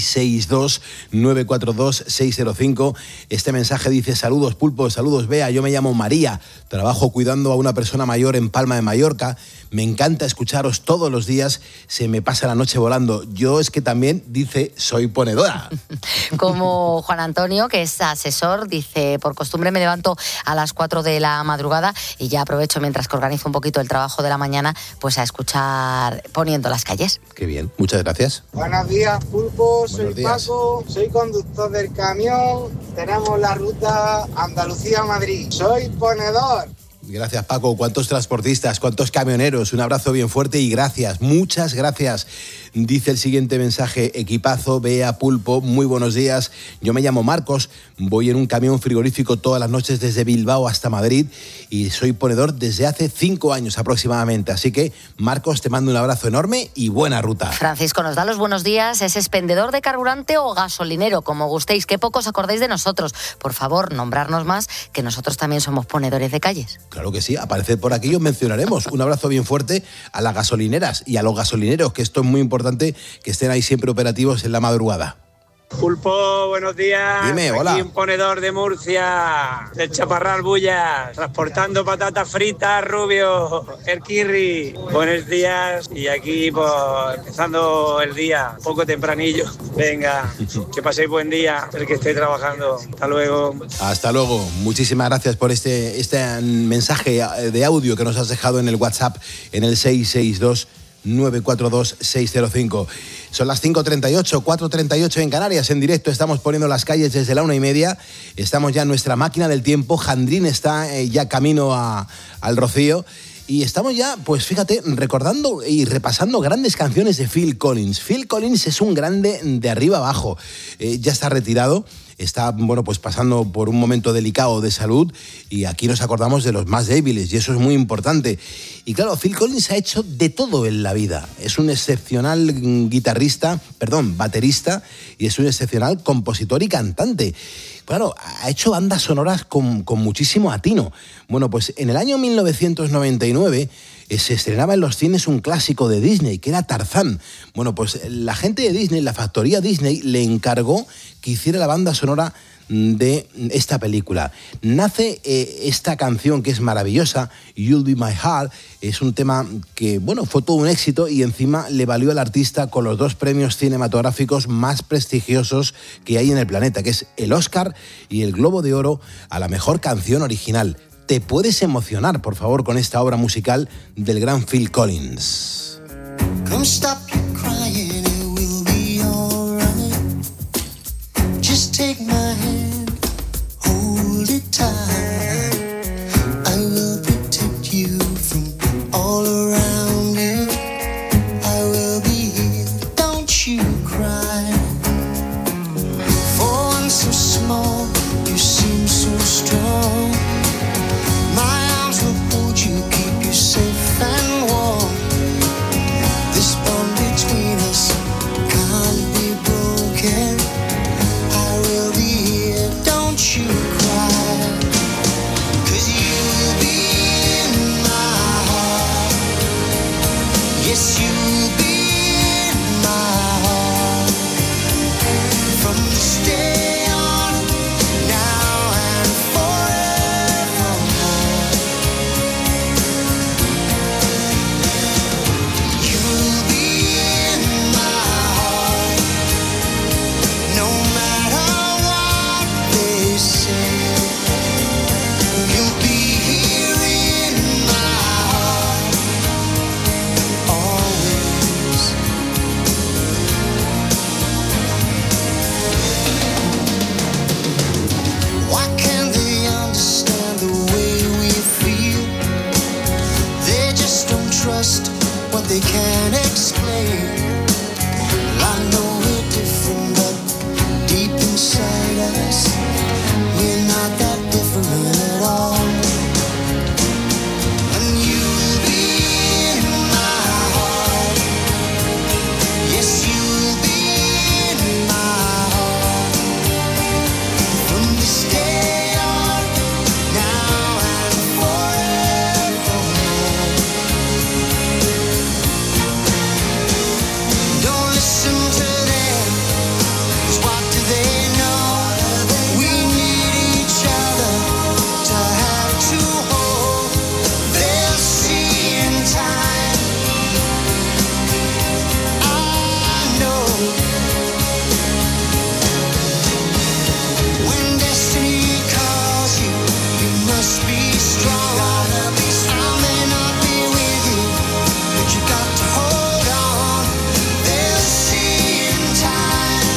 S1: 662-942-605. Este mensaje dice, saludos Pulpo, saludos Bea, yo me llamo María, trabajo cuidando a una persona mayor en Palma de Mallorca, me encanta escucharos todos los días, se me pasa la noche volando. Yo es que también, dice, soy ponedora.
S11: Como Juan Antonio, que es asesor, dice, por costumbre me levanto a las 4 de la madrugada y ya aprovecho mientras que organizo un poquito el trabajo de la mañana, pues a escuchar poniendo las calles.
S1: Qué bien, muchas gracias.
S17: Buenos días, Pulpo, soy
S1: días.
S17: Paco, soy conductor del camión, tenemos la ruta Andalucía-Madrid, soy ponedor.
S1: Gracias, Paco. ¿Cuántos transportistas, cuántos camioneros? Un abrazo bien fuerte y gracias, muchas gracias. Dice el siguiente mensaje, equipazo, Bea, Pulpo, muy buenos días. Yo me llamo Marcos, voy en un camión frigorífico todas las noches desde Bilbao hasta Madrid y soy ponedor desde hace 5 años aproximadamente. Así que, Marcos, te mando un abrazo enorme y buena ruta.
S11: Francisco nos da los buenos días, es expendedor de carburante o gasolinero, como gustéis, que poco os acordéis de nosotros. Por favor, nombrarnos más, que nosotros también somos ponedores de calles.
S1: Claro que sí, aparecer por aquí os mencionaremos. Un abrazo bien fuerte a las gasolineras y a los gasolineros, que esto es muy importante, que estén ahí siempre operativos en la madrugada.
S18: Pulpo, buenos días.
S1: Dime, hola.
S18: Aquí un ponedor de Murcia, del Chaparral Bullas, transportando patatas fritas, Rubio, el Kirri. Buenos días y aquí pues empezando el día, un poco tempranillo. Venga, que paséis buen día, el que esté trabajando. Hasta luego.
S1: Hasta luego. Muchísimas gracias por este mensaje de audio que nos has dejado en el WhatsApp en el 662-942-605. Son las 5:38, 4:38 en Canarias. En directo estamos poniendo las calles desde la 1:30. Estamos ya en nuestra máquina del tiempo. Jandrín está ya camino al Rocío. Y estamos ya, pues fíjate, recordando y repasando grandes canciones de Phil Collins. Phil Collins es un grande de arriba abajo. Ya está retirado. Está, bueno, pues pasando por un momento delicado de salud y aquí nos acordamos de los más débiles y eso es muy importante. Y claro, Phil Collins ha hecho de todo en la vida. Es un excepcional baterista y es un excepcional compositor y cantante. Claro, ha hecho bandas sonoras con muchísimo atino. Bueno, pues en el año 1999 se estrenaba en los cines un clásico de Disney, que era Tarzán. Bueno, pues la gente de Disney, la factoría Disney, le encargó que hiciera la banda sonora de esta película. Nace esta canción que es maravillosa, You'll Be My Heart, es un tema que, bueno, fue todo un éxito y encima le valió al artista con los 2 premios cinematográficos más prestigiosos que hay en el planeta, que es el Oscar y el Globo de Oro a la mejor canción original. Te puedes emocionar, por favor, con esta obra musical del gran Phil Collins.
S12: Come stop your crying, it will be alright. Just take my hand, hold it tight. I will protect you from all around you. I will be here, don't you cry. For one so small, you seem so strong. My arms will hold you, keep you safe and warm. This bond between us can't be broken. I will be here, don't you cry. 'Cause you'll be in my heart. Yes, you'll be in my heart. From this day on, now and forevermore. You'll be in my heart. No matter what they say. You'll be here in my heart. Always. Why can't they understand the way we feel? They just don't trust what they can't explain. I know we're different, but deep inside us, we're not that different at all. And you'll be in my heart. Yes, you'll be in my heart. From this day on, now and forevermore. Don't listen to them, 'cause what do they know? We need each other to have to hold. They'll see in time. I know. When destiny calls you, you must be strong. I may not be with you, but you got to hold on. They'll see in time.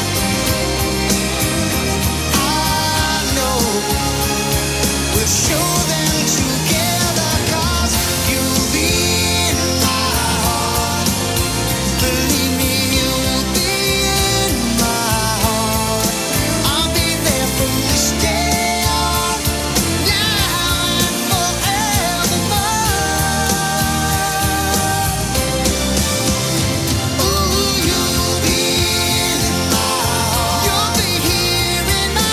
S12: I know. We'll show them together, 'cause you'll be in my heart. Believe me, you'll be in my heart. I'll be there from this day on, now and forevermore. Ooh, you'll be in my heart. You'll be here in my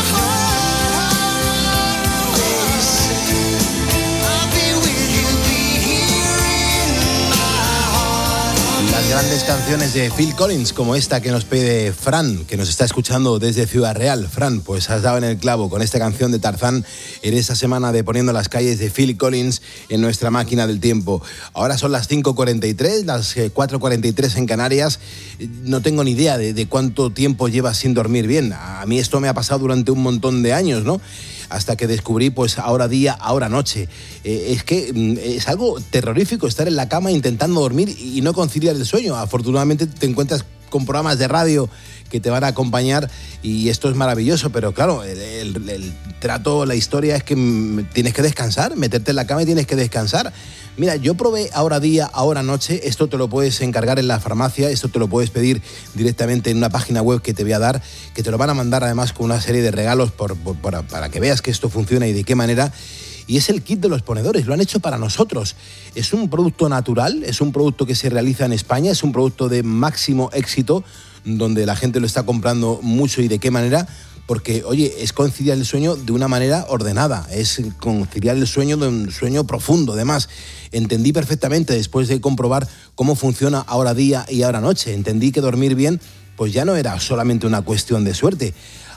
S12: heart. They say, I'll be with you, be here in my heart.
S1: Las grandes canciones de Phil Collins, como esta que nos pide Fran, que nos está escuchando desde Ciudad Real. Fran, pues has dado en el clavo con esta canción de Tarzán en esta semana de Poniendo las Calles de Phil Collins en nuestra máquina del tiempo. Ahora son las 5:43, las 4:43 en Canarias. No tengo ni idea de cuánto tiempo llevas sin dormir bien. A mí esto me ha pasado durante un montón de años, ¿no? Hasta que descubrí, pues, ahora día, ahora noche. Es que es algo terrorífico estar en la cama intentando dormir y no conciliar el sueño. Afortunadamente te encuentras con programas de radio que te van a acompañar y esto es maravilloso, pero claro, el trato, la historia es que tienes que descansar, meterte en la cama y tienes que descansar. Mira, yo probé ahora día, ahora noche, esto te lo puedes encargar en la farmacia, esto te lo puedes pedir directamente en una página web que te voy a dar, que te lo van a mandar además con una serie de regalos para que veas que esto funciona y de qué manera. Y es el kit de los ponedores, lo han hecho para nosotros. Es un producto natural, es un producto que se realiza en España, es un producto de máximo éxito, donde la gente lo está comprando mucho y de qué manera, porque, oye, es conciliar el sueño de una manera ordenada, es conciliar el sueño de un sueño profundo. Además, entendí perfectamente después de comprobar cómo funciona ahora día y ahora noche, entendí que dormir bien pues ya no era solamente una cuestión de suerte.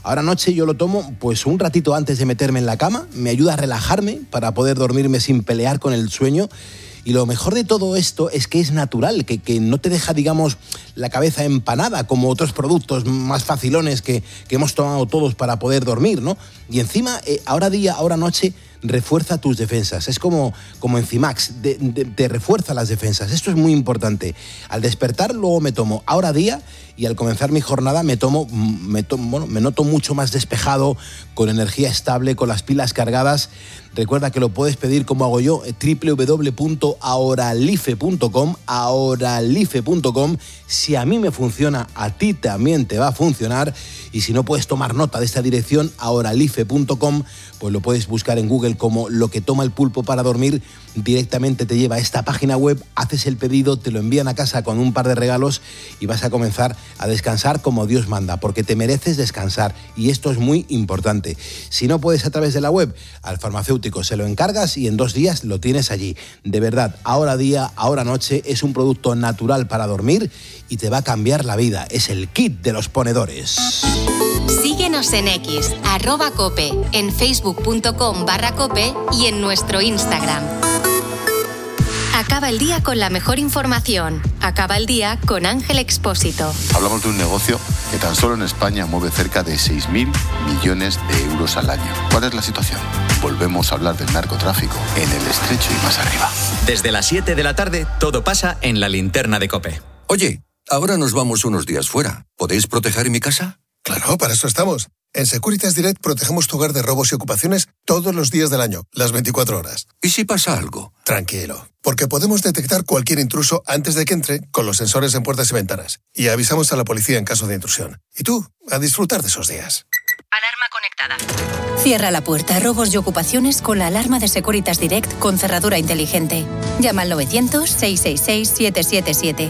S1: Ahora noche yo lo tomo pues un ratito antes de meterme en la cama, me ayuda a relajarme para poder dormirme sin pelear con el sueño. Y lo mejor de todo esto es que es natural, que no te deja, digamos, la cabeza empanada como otros productos más facilones que hemos tomado todos para poder dormir, ¿no? Y encima, ahora día, ahora noche, refuerza tus defensas. Es como Enzimax, te refuerza las defensas. Esto es muy importante. Al despertar, luego me tomo ahora día y al comenzar mi jornada me noto mucho más despejado, con energía estable, con las pilas cargadas. Recuerda que lo puedes pedir como hago yo, www.ahoralife.com, ahoralife.com. Si a mí me funciona, a ti también te va a funcionar. Y si no puedes tomar nota de esta dirección, ahoralife.com, pues lo puedes buscar en Google como lo que toma el pulpo para dormir. Directamente te lleva a esta página web, haces el pedido, te lo envían a casa con un par de regalos y vas a comenzar a descansar como Dios manda, porque te mereces descansar y esto es muy importante. Si no puedes a través de la web, al farmacéutico se lo encargas y en 2 días lo tienes allí. De verdad, ahora día, ahora noche, es un producto natural para dormir y te va a cambiar la vida. Es el kit de los ponedores.
S6: Síguenos en X, @cope, en facebook.com/cope y en nuestro Instagram. Acaba el día con la mejor información. Acaba el día con Ángel Expósito.
S19: Hablamos de un negocio que tan solo en España mueve cerca de 6.000 millones de euros al año. ¿Cuál es la situación? Volvemos a hablar del narcotráfico en el estrecho y más arriba.
S5: Desde las 7 de la tarde, todo pasa en la linterna de COPE.
S20: Oye, ahora nos vamos unos días fuera. ¿Podéis proteger mi casa?
S21: Claro, para eso estamos. En Securitas Direct protegemos tu hogar de robos y ocupaciones todos los días del año, las 24 horas.
S20: ¿Y si pasa algo?
S21: Tranquilo, porque podemos detectar cualquier intruso antes de que entre con los sensores en puertas y ventanas. Y avisamos a la policía en caso de intrusión. Y tú, a disfrutar de esos días.
S22: Alarma conectada. Cierra la puerta a robos y ocupaciones con la alarma de Securitas Direct con cerradura inteligente. Llama al 900-666-777.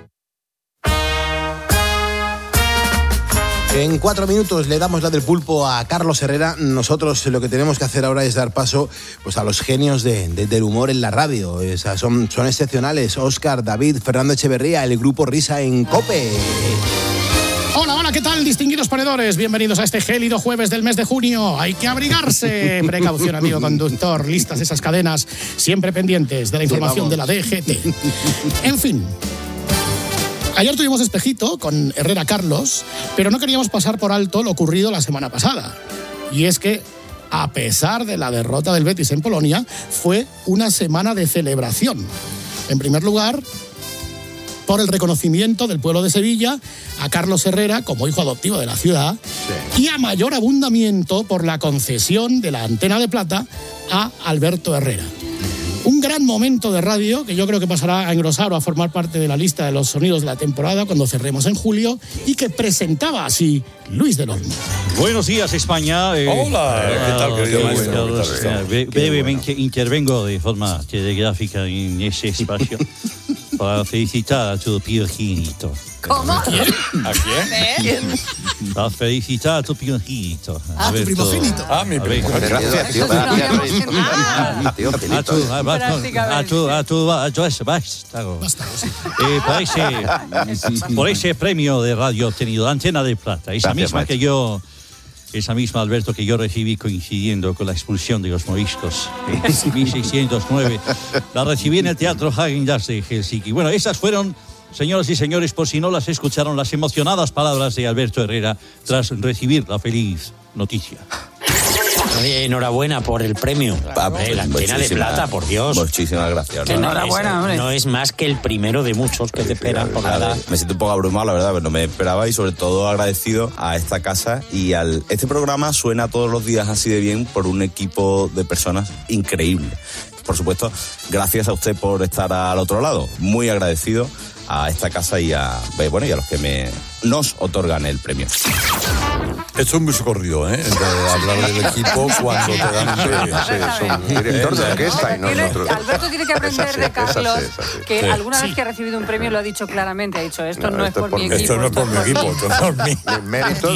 S1: En 4 minutos le damos la del pulpo a Carlos Herrera. Nosotros lo que tenemos que hacer ahora es dar paso pues, a los genios del humor en la radio. O sea, son excepcionales. Óscar, David, Fernando Echeverría, el grupo Risa en COPE.
S23: Hola, ¿qué tal, distinguidos ponedores? Bienvenidos a este gélido jueves del mes de junio. Hay que abrigarse. Precaución, amigo conductor. Listas esas cadenas, siempre pendientes de la información de la DGT. En fin. Ayer tuvimos espejito con Herrera Carlos, pero no queríamos pasar por alto lo ocurrido la semana pasada. Y es que, a pesar de la derrota del Betis en Polonia, fue una semana de celebración. En primer lugar, por el reconocimiento del pueblo de Sevilla a Carlos Herrera como hijo adoptivo de la ciudad, y a mayor abundamiento por la concesión de la antena de plata a Alberto Herrera. Un gran momento de radio que yo creo que pasará a engrosar o a formar parte de la lista de los sonidos de la temporada cuando cerremos en julio, y que presentaba así Luis del Olmo.
S24: Buenos días, España.
S20: Hola, ¿qué tal, querido maestro?
S24: Brevemente intervengo de forma telegráfica en ese espacio para felicitar a tu primogénito.
S11: ¿Cómo?
S24: ¿A quién? Para felicitar a tu primogénito.
S21: ¿A tu primogénito?
S24: Mi primogénito.
S19: Gracias, tío.
S24: Por ese premio de radio obtenido, Antena de Plata, esa misma, Alberto, que yo recibí coincidiendo con la expulsión de los moriscos en 1609, la recibí en el Teatro Häagen-Dazs de Helsinki. Bueno, esas fueron, señoras y señores, por si no las escucharon, las emocionadas palabras de Alberto Herrera tras recibir la feliz noticia.
S25: Enhorabuena por el premio. La antena de plata, por Dios.
S19: Muchísimas gracias.
S25: Enhorabuena, hombre. No es más que el primero de muchos que te esperan por nada.
S19: Me siento un poco abrumado, la verdad, pero no me esperaba, y sobre todo agradecido a esta casa y este programa suena todos los días así de bien por un equipo de personas increíble. Por supuesto, gracias a usted por estar al otro lado. Muy agradecido a esta casa y a los que nos otorgan el premio.
S20: Esto es muy socorrido, ¿eh? De hablar del equipo cuando te dan un premio.
S26: Sí, es un director de orquesta y nosotros.
S27: Alberto tiene que aprender de Carlos que alguna vez que ha recibido un premio lo ha dicho claramente. Ha dicho, esto no es por mi equipo.
S20: Esto no es por mi equipo, esto no es mi
S26: méritos.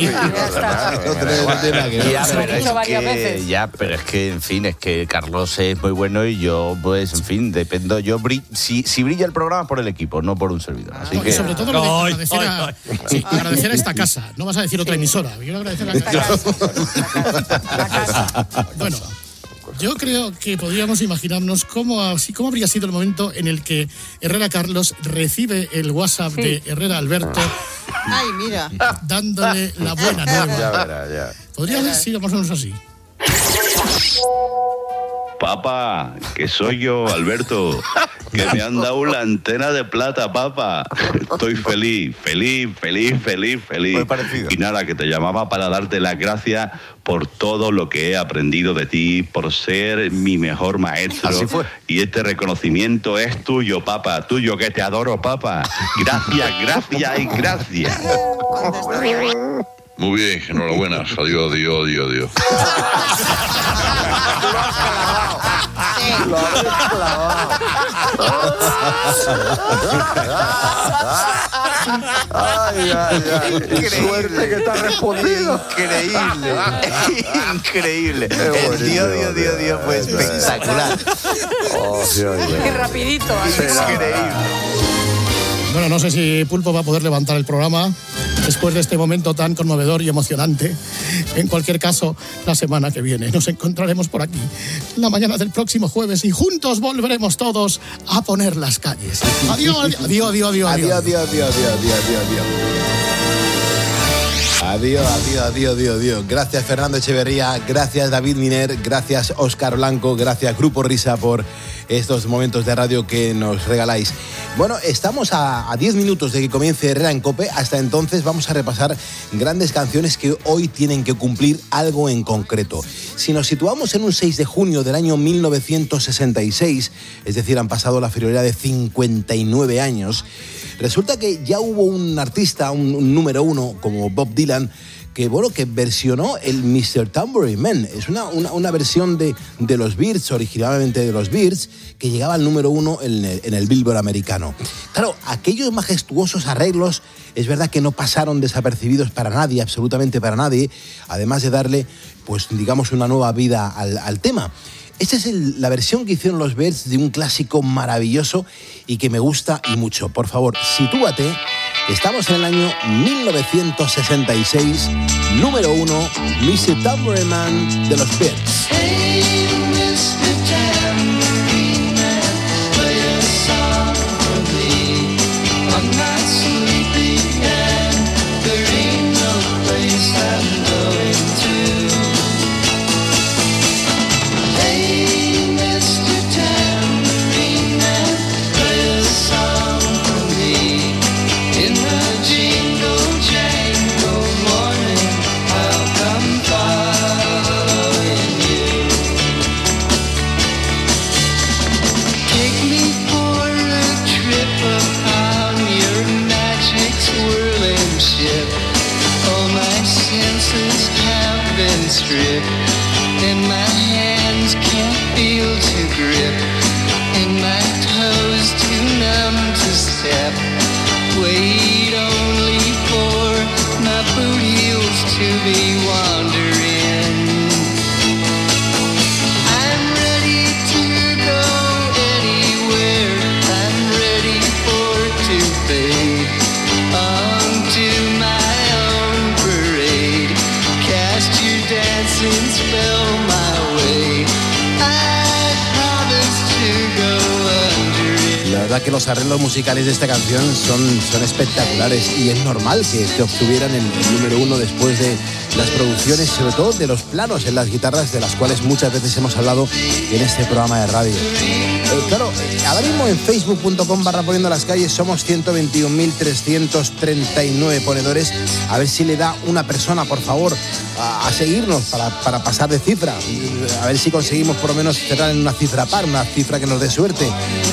S19: Pero es que, en fin, es que Carlos es muy bueno y yo, pues, en fin, dependo. Yo si brilla el programa por el equipo, no por un servidor. Así que
S23: sobre todo agradecer a esta casa. No vas a decir otra emisora. Yo iba a decir la casa. Bueno, yo creo que podríamos imaginarnos cómo habría sido el momento en el que Herrera Carlos recibe el WhatsApp de Herrera Alberto.
S2: Ay, mira.
S23: Dándole la buena nueva.
S26: Ya verá, ya.
S23: Podría haber sido más o menos así.
S3: Papá, que soy yo, Alberto, que me han dado la antena de plata, papá. Estoy feliz.
S26: Muy parecido.
S3: Y nada, que te llamaba para darte las gracias por todo lo que he aprendido de ti, por ser mi mejor maestro.
S26: Así fue.
S3: Y este reconocimiento es tuyo, papá, tuyo, que te adoro, papá. Gracias.
S4: Muy bien, enhorabuena. Adiós.
S2: Lo has clavado.
S3: Ay.
S2: Qué suerte que te ha respondido.
S3: Increíble. El Dios fue espectacular.
S27: Qué rapidito.
S3: Increíble.
S23: Bueno, no sé si Pulpo va a poder levantar el programa después de este momento tan conmovedor y emocionante. En cualquier caso, la semana que viene nos encontraremos por aquí, la mañana del próximo jueves, y juntos volveremos todos a poner las calles. Adiós.
S1: Adiós. Gracias, Fernando Echeverría. Gracias, David Miner. Gracias, Óscar Blanco. Gracias, Grupo Risa, por estos momentos de radio que nos regaláis. Bueno, estamos a 10 minutos de que comience Herrera en COPE. Hasta entonces vamos a repasar grandes canciones que hoy tienen que cumplir algo en concreto. Si nos situamos en un 6 de junio del año 1966, es decir, han pasado la friolera de 59 años, resulta que ya hubo un artista, un número uno, como Bob Dylan, que versionó el Mr. Tambourine Man. Es una versión de los Byrds, originalmente de los Byrds, que llegaba al número uno en el Billboard americano. Claro, aquellos majestuosos arreglos es verdad que no pasaron desapercibidos para nadie, absolutamente para nadie, además de darle, pues digamos, una nueva vida al tema. Esta es la versión que hicieron los Byrds de un clásico maravilloso y que me gusta y mucho. Por favor, sitúate. Estamos en el año 1966, número uno, Mr. Tambourine Man de los Byrds.
S12: Hey, Mr. Tambourine Man, play a song for me. I'm not sleepy and there ain't no place I'm going to. Hey, Mr. Tambourine Man, play a song for me. In the jingle jangle morning, I'll come following you. Take me for a trip upon your magic swirling ship. All my senses have been stripped, and my hands can't feel to grip, and my toes too numb to step. Wait only for my boot heels to be wandering. I'm ready to go anywhere. I'm ready for to fade onto my own parade. Cast your dancing spell my way. I promise to go under it.
S1: La verdad que los arreglos musicales de esta canción son espectaculares y es normal que obtuvieran el número uno después de las producciones, sobre todo de los planos en las guitarras, de las cuales muchas veces hemos hablado en este programa de radio. Claro, ahora mismo en facebook.com/poniendo las calles somos 121.339 ponedores. A ver si le da una persona, por favor, a seguirnos para pasar de cifra. A ver si conseguimos por lo menos cerrar en una cifra par, una cifra que nos dé suerte.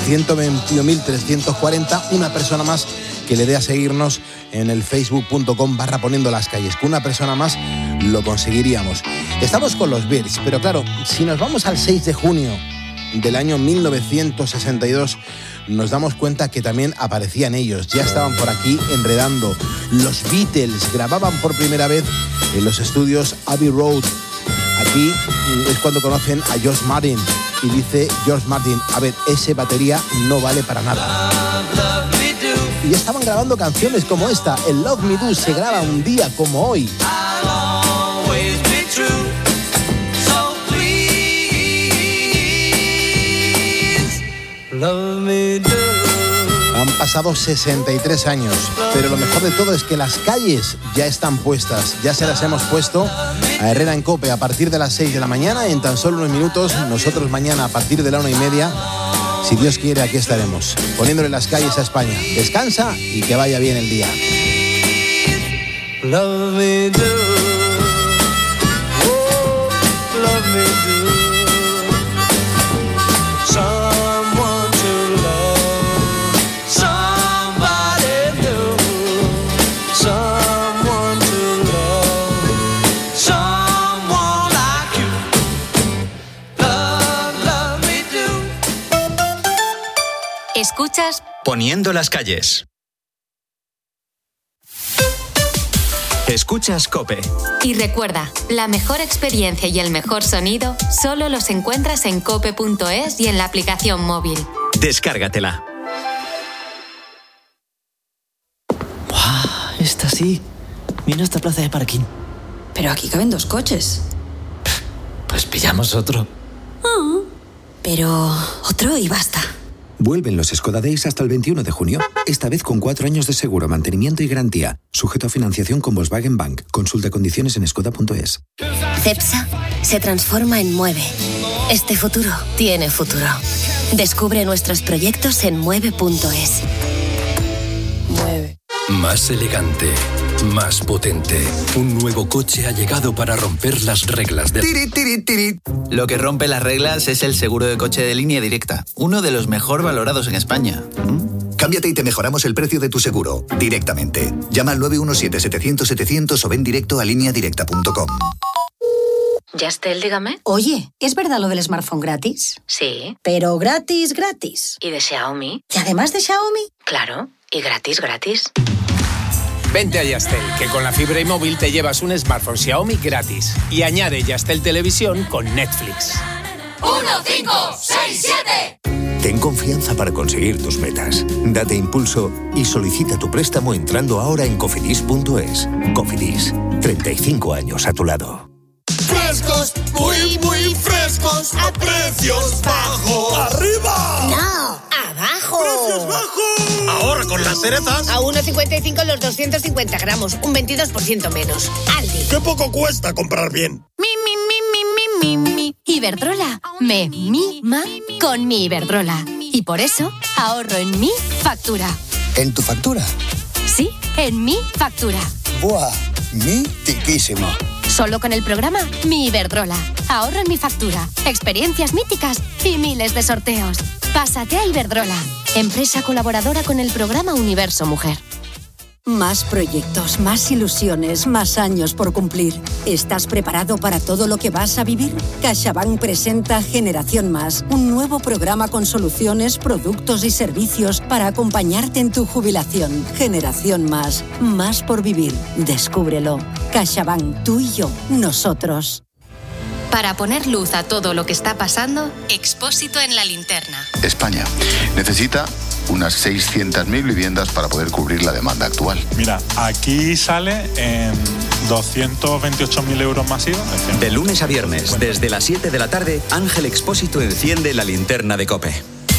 S1: 121.340, una persona más que le dé a seguirnos en el facebook.com/poniendo las calles. Con una persona más lo conseguiríamos. Estamos con los Byrds, pero claro, si nos vamos al 6 de junio del año 1962, nos damos cuenta que también aparecían ellos, ya estaban por aquí enredando. Los Beatles grababan por primera vez en los estudios Abbey Road. Aquí es cuando conocen a George Martin y dice George Martin, a ver, ese batería no vale para nada. Y ya estaban grabando canciones como esta. El Love Me Do se graba un día como hoy. Han pasado 63 años, pero lo mejor de todo es que las calles ya están puestas, ya se las hemos puesto a Herrera en COPE a partir de las 6 de la mañana. En tan solo unos minutos, nosotros mañana a partir de la 1:30, si Dios quiere, aquí estaremos, poniéndole las calles a España. Descansa y que vaya bien el día.
S12: Love me do, oh, love me do. Someone to love, somebody new. Someone to love, someone like you. Love me do.
S6: Escuchas
S5: Poniendo las calles. Escuchas COPE.
S6: y recuerda, la mejor experiencia y el mejor sonido solo los encuentras en cope.es y en la aplicación móvil.
S5: Descárgatela.
S7: Esta sí. Mira esta plaza de parking.
S8: Pero aquí caben 2 coches.
S7: Pues pillamos otro.
S8: Pero otro y basta.
S9: Vuelven los Skoda Days hasta el 21 de junio. Esta vez con 4 años de seguro, mantenimiento y garantía. Sujeto a financiación con Volkswagen Bank. Consulta condiciones en skoda.es.
S10: CEPSA se transforma en Mueve. Este futuro tiene futuro. Descubre nuestros proyectos en mueve.es.
S13: Mueve. Más elegante, más potente. Un nuevo coche ha llegado para romper las reglas del...
S14: Lo que rompe las reglas es el seguro de coche de Línea Directa, uno de los mejor valorados en España.
S15: Cámbiate y te mejoramos el precio de tu seguro, directamente. Llama al 917-700-700 o ven directo a lineadirecta.com.
S10: Yastel, dígame.
S28: Oye, ¿es verdad lo del smartphone gratis?
S10: Sí.
S28: Pero gratis, gratis.
S10: ¿Y de Xiaomi?
S28: ¿Y además de Xiaomi?
S10: Claro, y gratis, gratis.
S29: Vente a Yastel, que con la fibra y móvil te llevas un smartphone Xiaomi gratis. Y añade Yastel Televisión con Netflix.
S12: 1, 5, 6, 7.
S30: Ten confianza para conseguir tus metas. Date impulso y solicita tu préstamo entrando ahora en cofidis.es. Cofidis, 35 años a tu lado.
S12: Frescos, muy, muy frescos, a precios bajos. ¡Arriba!
S31: No, abajo.
S12: ¡Precios bajos!
S31: Ahora con las cerezas. A 1,55 los 250 gramos, un 22% menos. Aldi.
S12: ¡Qué poco cuesta comprar bien!
S6: Iberdrola me mima con mi Iberdrola. Y por eso ahorro en mi factura.
S32: ¿En tu factura?
S6: Sí, en mi factura.
S32: ¡Buah! ¡Mitiquísimo!
S6: Solo con el programa Mi Iberdrola. Ahorro en mi factura, experiencias míticas y miles de sorteos. Pásate a Iberdrola, empresa colaboradora con el programa Universo Mujer.
S33: Más proyectos, más ilusiones, más años por cumplir. ¿Estás preparado para todo lo que vas a vivir? CaixaBank presenta Generación Más, un nuevo programa con soluciones, productos y servicios para acompañarte en tu jubilación. Generación Más, más por vivir. Descúbrelo. CaixaBank, tú y yo, nosotros.
S6: Para poner luz a todo lo que está pasando, Expósito en la linterna.
S34: España necesita unas 600.000 viviendas para poder cubrir la demanda actual.
S35: Mira, aquí sale en 228.000 euros masivos.
S5: De lunes a viernes, desde las 7 de la tarde, Ángel Expósito enciende la linterna de COPE.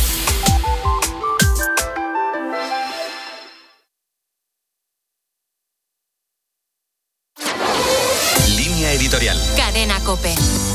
S5: Línea editorial.
S6: Cadena COPE.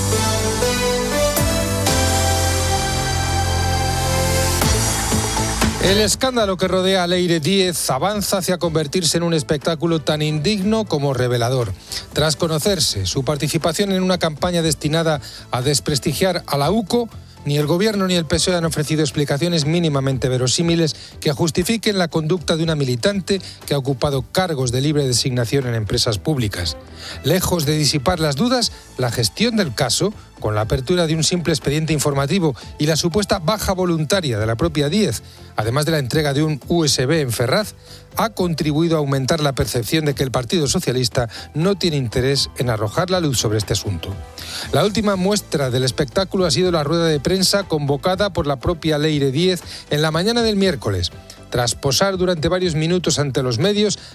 S36: El escándalo que rodea a Leire Díez avanza hacia convertirse en un espectáculo tan indigno como revelador. Tras conocerse su participación en una campaña destinada a desprestigiar a la UCO, ni el Gobierno ni el PSOE han ofrecido explicaciones mínimamente verosímiles que justifiquen la conducta de una militante que ha ocupado cargos de libre designación en empresas públicas. Lejos de disipar las dudas, la gestión del caso, con la apertura de un simple expediente informativo y la supuesta baja voluntaria de la propia Díez, además de la entrega de un USB en Ferraz, ha contribuido a aumentar la percepción de que el Partido Socialista no tiene interés en arrojar la luz sobre este asunto. La última muestra del espectáculo ha sido la rueda de prensa convocada por la propia Leire Díez en la mañana del miércoles. Tras posar durante varios minutos ante los medios,